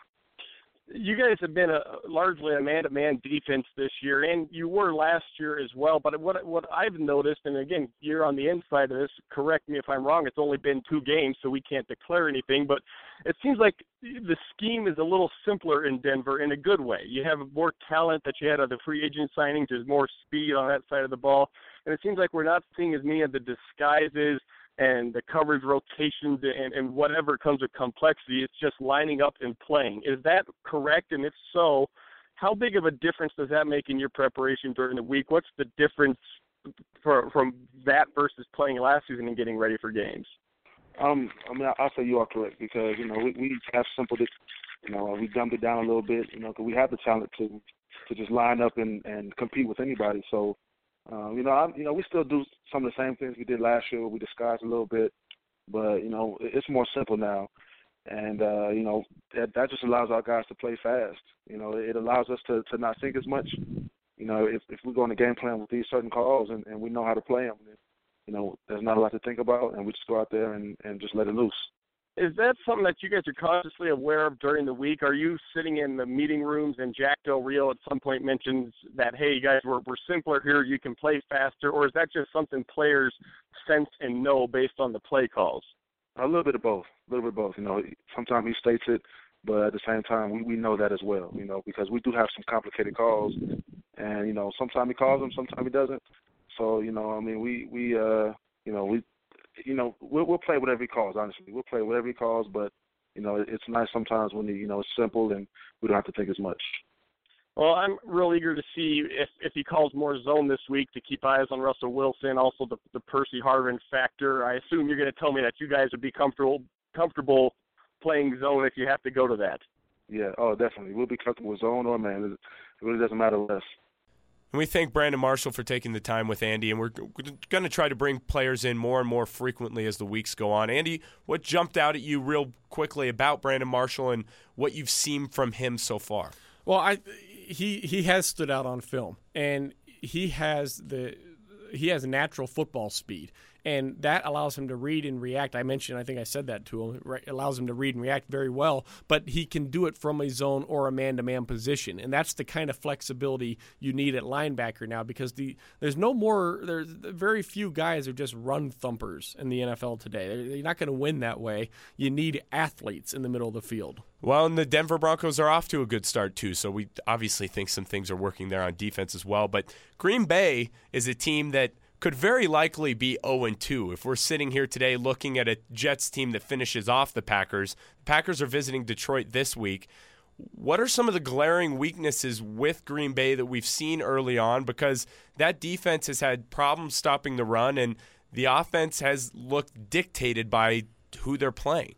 You guys have been a, largely a man-to-man defense this year, and you were last year as well. But what what I've noticed, and again, you're on the inside of this, correct me if I'm wrong, it's only been two games, so we can't declare anything. But it seems like the scheme is a little simpler in Denver in a good way. You have more talent that you had on the free agent signings. There's more speed on that side of the ball. And it seems like we're not seeing as many of the disguises and the coverage rotations and, and whatever comes with complexity. It's just lining up and playing. Is that correct? And if so, how big of a difference does that make in your preparation during the week? What's the difference for, from that versus playing last season and getting ready for games? Um, I mean, I'll say you are correct because, you know, we, we have simpled it. You know, we dumbed it down a little bit, you know, because we have the talent to to just line up and, and compete with anybody. So, Um, you know, I'm, you know, we still do some of the same things we did last year. We disguised a little bit, but you know, it's more simple now, and uh, you know, that, that just allows our guys to play fast. You know, it allows us to, to not think as much. You know, if if we go on a game plan with these certain calls and, and we know how to play them, you know, there's not a lot to think about, and we just go out there and, and just let it loose. Is that something that you guys are consciously aware of during the week? Are you sitting in the meeting rooms and Jack Del Rio at some point mentions that, hey, you guys, we're, we're simpler here, you can play faster, or is that just something players sense and know based on the play calls? A little bit of both, a little bit of both. You know, sometimes he states it, but at the same time, we, we know that as well, you know, because we do have some complicated calls, and, you know, sometimes he calls them, sometimes he doesn't. So, you know, I mean, we, we uh, you know, we, You know, we'll, we'll play whatever he calls, honestly. We'll play whatever he calls, but, you know, it's nice sometimes when, you know, it's simple and we don't have to think as much. Well, I'm real eager to see if, if he calls more zone this week to keep eyes on Russell Wilson, also the, the Percy Harvin factor. I assume you're going to tell me that you guys would be comfortable comfortable playing zone if you have to go to that. Yeah, oh, definitely. We'll be comfortable with zone or man. It really doesn't matter with us. And we thank Brandon Marshall for taking the time with Andy, and we're going to try to bring players in more and more frequently as the weeks go on. Andy, what jumped out at you real quickly about Brandon Marshall and what you've seen from him so far? Well, I he he has stood out on film, and he has the he has natural football speed. And that allows him to read and react. I mentioned, I think I said that to him. It allows him to read and react very well, but he can do it from a zone or a man-to-man position. And that's the kind of flexibility you need at linebacker now, because the there's no more, there's very few guys are just run thumpers in the N F L today. You're not going to win that way. You need athletes in the middle of the field. Well, and the Denver Broncos are off to a good start, too, so we obviously think some things are working there on defense as well. But Green Bay is a team that could very likely be oh and two. If we're sitting here today looking at a Jets team that finishes off the Packers, the Packers are visiting Detroit this week. What are some of the glaring weaknesses with Green Bay that we've seen early on? Because that defense has had problems stopping the run, and the offense has looked dictated by who they're playing.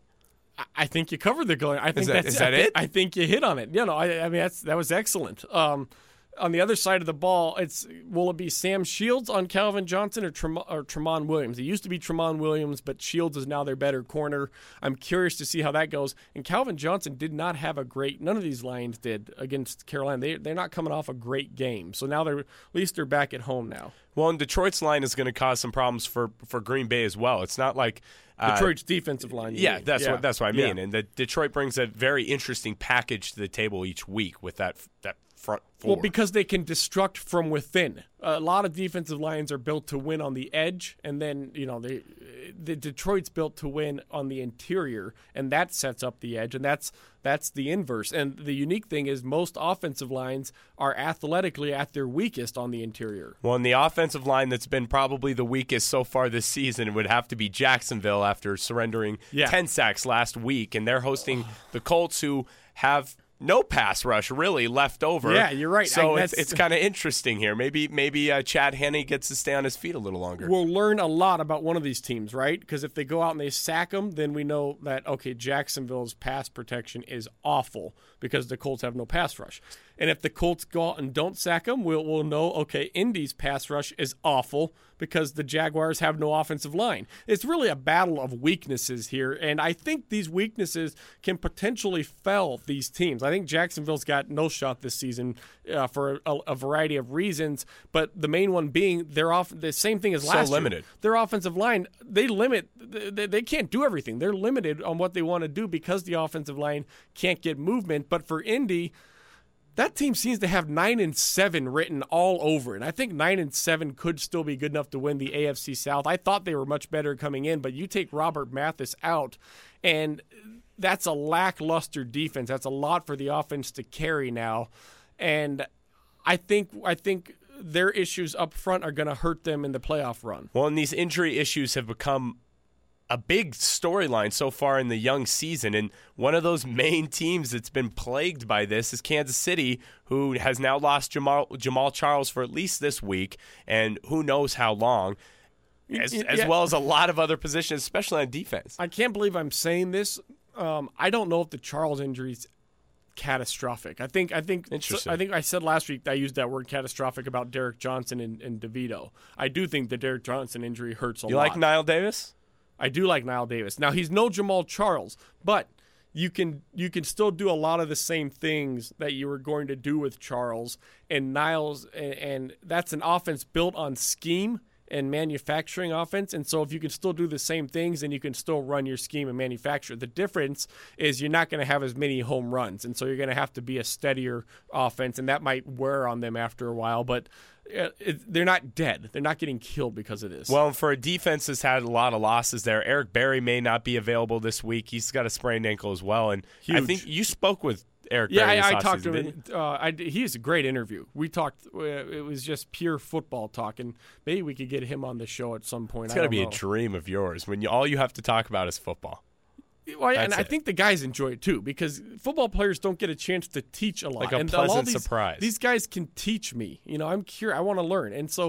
I think you covered the glaring. I think is that, that's is that I it? Think, I think you hit on it. You know, I, I mean, that's that was excellent. Um, On the other side of the ball, it's will it be Sam Shields on Calvin Johnson or, Trem- or Tramon Williams? It used to be Tramon Williams, but Shields is now their better corner. I'm curious to see how that goes. And Calvin Johnson did not have a great – none of these Lions did against Carolina. They, they're not coming off a great game. So now they're at least they're back at home now. Well, and Detroit's line is going to cause some problems for, for Green Bay as well. It's not like uh, – Detroit's defensive line. Yeah, mean. that's yeah. what that's what I mean. Yeah. And the Detroit brings a very interesting package to the table each week with that that front four. Well, because they can destruct from within. A lot of defensive lines are built to win on the edge, and then you know they, the Detroit's built to win on the interior, and that sets up the edge, and that's that's the inverse. And the unique thing is most offensive lines are athletically at their weakest on the interior. Well, and the offensive line that's been probably the weakest so far this season would have to be Jacksonville after surrendering yeah. ten sacks last week, and they're hosting the Colts, who have no pass rush really left over. Yeah, you're right. So I, it's it's kind of interesting here. Maybe maybe uh, Chad Henne gets to stay on his feet a little longer. We'll learn a lot about one of these teams, right? Because if they go out and they sack them, then we know that, okay, Jacksonville's pass protection is awful because the Colts have no pass rush. And if the Colts go out and don't sack them, we'll, we'll know, okay, Indy's pass rush is awful because the Jaguars have no offensive line. It's really a battle of weaknesses here, and I think these weaknesses can potentially fell these teams. I think Jacksonville's got no shot this season uh, for a, a variety of reasons, but the main one being they're off the same thing as So last limited. year. Their offensive line, they limit, they, they can't do everything. They're limited on what they want to do because the offensive line can't get movement. But for Indy, that team seems to have nine and seven written all over it. And I think nine and seven could still be good enough to win the A F C South. I thought they were much better coming in, but you take Robert Mathis out, and that's a lackluster defense. That's a lot for the offense to carry now. And I think I think their issues up front are going to hurt them in the playoff run. Well, and these injury issues have become a big storyline so far in the young season, and one of those main teams that's been plagued by this is Kansas City, who has now lost Jamal, Jamal Charles for at least this week, and who knows how long, as, Yeah. as well as a lot of other positions, especially on defense. I can't believe I'm saying this. Um, I don't know if the Charles injury's catastrophic. I think I think Interesting. I think I said last week I used that word catastrophic about Derek Johnson and, and DeVito. I do think the Derek Johnson injury hurts a You lot. like Niall Davis? I do like Niall Davis. Now he's no Jamal Charles, but you can you can still do a lot of the same things that you were going to do with Charles and Niles, and, and that's an offense built on scheme and manufacturing offense. And so if you can still do the same things, then you can still run your scheme and manufacture. The difference is you're not going to have as many home runs, and so you're going to have to be a steadier offense, and that might wear on them after a while. But it, they're not dead. They're not getting killed because of this. Well, for a defense that's had a lot of losses there, Eric Berry may not be available this week. He's got a sprained ankle as well. And I Huge. think you spoke with Eric Yeah, Berry this I, I talked offseason, to didn't him. you? Uh, I, he's a great interview. We talked. Uh, it was just pure football talk, and maybe we could get him on the show at some point. It's I got to don't be know. a dream of yours when you, all you have to talk about is football. Well, and That's I it. think the guys enjoy it too because football players don't get a chance to teach a lot. Like a and pleasant all these, surprise. These guys can teach me. You know, I'm curious. I want to learn, and so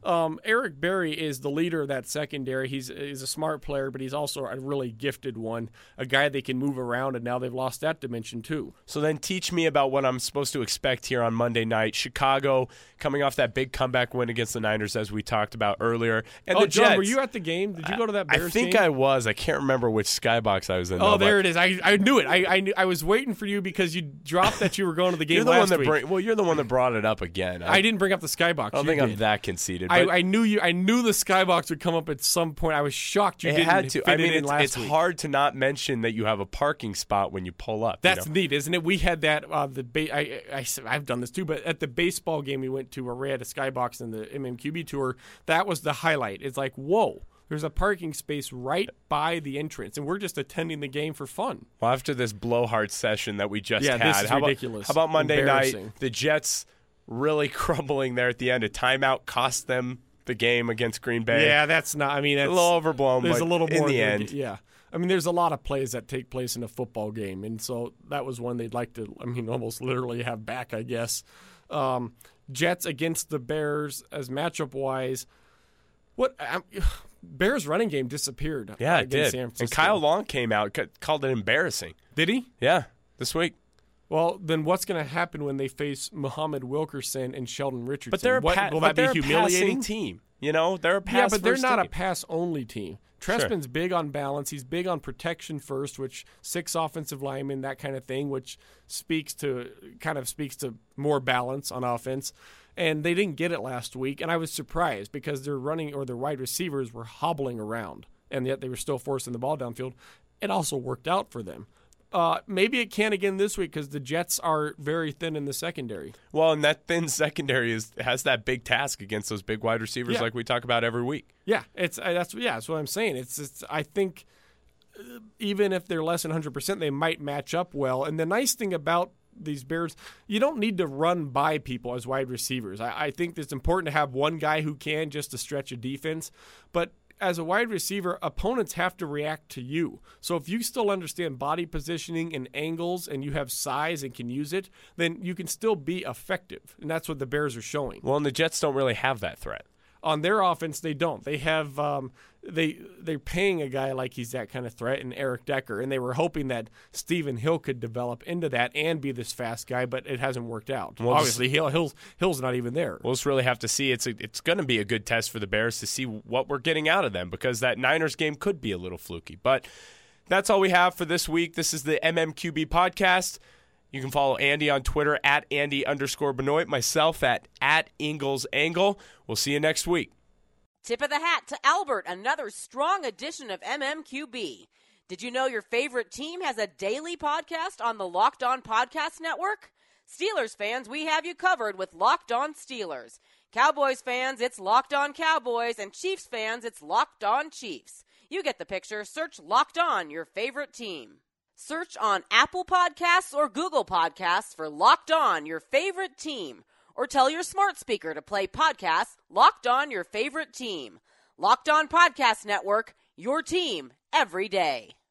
Um, Eric Berry is the leader of that secondary. He's, he's a smart player, but he's also a really gifted one, a guy they can move around, and now they've lost that dimension too. So then teach me about what I'm supposed to expect here on Monday night. Chicago coming off that big comeback win against the Niners, as we talked about earlier. And oh, the John, Jets, were you at the game? Did you go to that Bears I think game? I was. I can't remember which skybox I was in. Oh, though, there but it is. I, I knew it. I I, knew, I was waiting for you because you dropped that you were going to the game You're the last one that week. bring, well, you're the one that brought it up again. I, I didn't bring up the skybox. I don't you think did. I'm that conceited. I, but I knew you. I knew the skybox would come up at some point. I was shocked you it didn't had to. fit I mean, it in it's, last it's week. hard to not mention that you have a parking spot when you pull up. you That's know? neat, isn't it? We had that. Uh, the ba- I, I, I've done this too, but at the baseball game we went to where we had a skybox in the M M Q B tour, that was the highlight. It's like, whoa, there's a parking space right by the entrance, and we're just attending the game for fun. Well, after this blowhard session that we just Yeah, had, this is how ridiculous. About, how about Monday night? Embarrassing. The Jets really crumbling there at the end. A timeout cost them the game against Green Bay. Yeah, that's not. I mean, that's a little overblown. There's but a little in more the than- end. Yeah. I mean, there's a lot of plays that take place in a football game, and so that was one they'd like to, I mean, almost literally have back, I guess. Um, Jets against the Bears as matchup-wise. What um, Bears running game disappeared. Yeah, uh, it against did. San And Francisco. Kyle Long came out, ca- called it embarrassing. Did he? Yeah, this week. Well, then what's going to happen when they face Muhammad Wilkerson and Sheldon Richardson? But they're a, what, pa- will but that they're be a humiliating? passing team. You know, they're a pass Yeah, but they're first not team. a pass-only team. Trestman's big on balance. He's big on protection first, which six offensive linemen, that kind of thing, which speaks to kind of speaks to more balance on offense. And they didn't get it last week, and I was surprised because their running or their wide receivers were hobbling around, and yet they were still forcing the ball downfield. It also worked out for them. Uh, maybe it can again this week because the Jets are very thin in the secondary. Well, and that thin secondary is has that big task against those big wide receivers Yeah. like we talk about every week. Yeah, it's uh, that's yeah, that's what I'm saying. It's, it's I think uh, even if they're less than one hundred percent, they might match up well. And the nice thing about these Bears, you don't need to run by people as wide receivers. I, I think it's important to have one guy who can just to stretch a defense, but as a wide receiver, opponents have to react to you. So if you still understand body positioning and angles and you have size and can use it, then you can still be effective. And that's what the Bears are showing. Well, and the Jets don't really have that threat. On their offense, they don't. They have um, they they're paying a guy like he's that kind of threat in Eric Decker, and they were hoping that Stephen Hill could develop into that and be this fast guy, but it hasn't worked out. Well, Obviously, Hill Hill's, Hill's not even there. We'll just really have to see. It's a, it's going to be a good test for the Bears to see what we're getting out of them because that Niners game could be a little fluky. But that's all we have for this week. This is the M M Q B podcast. You can follow Andy on Twitter at Andy underscore Benoit, myself at, at Ingles Angle. We'll see you next week. Tip of the hat to Albert, another strong edition of M M Q B. Did you know your favorite team has a daily podcast on the Locked On Podcast Network? Steelers fans, we have you covered with Locked On Steelers. Cowboys fans, it's Locked On Cowboys. And Chiefs fans, it's Locked On Chiefs. You get the picture. Search Locked On, your favorite team. Search on Apple Podcasts or Google Podcasts for Locked On, your favorite team. Or tell your smart speaker to play podcasts Locked On, your favorite team. Locked On Podcast Network, your team every day.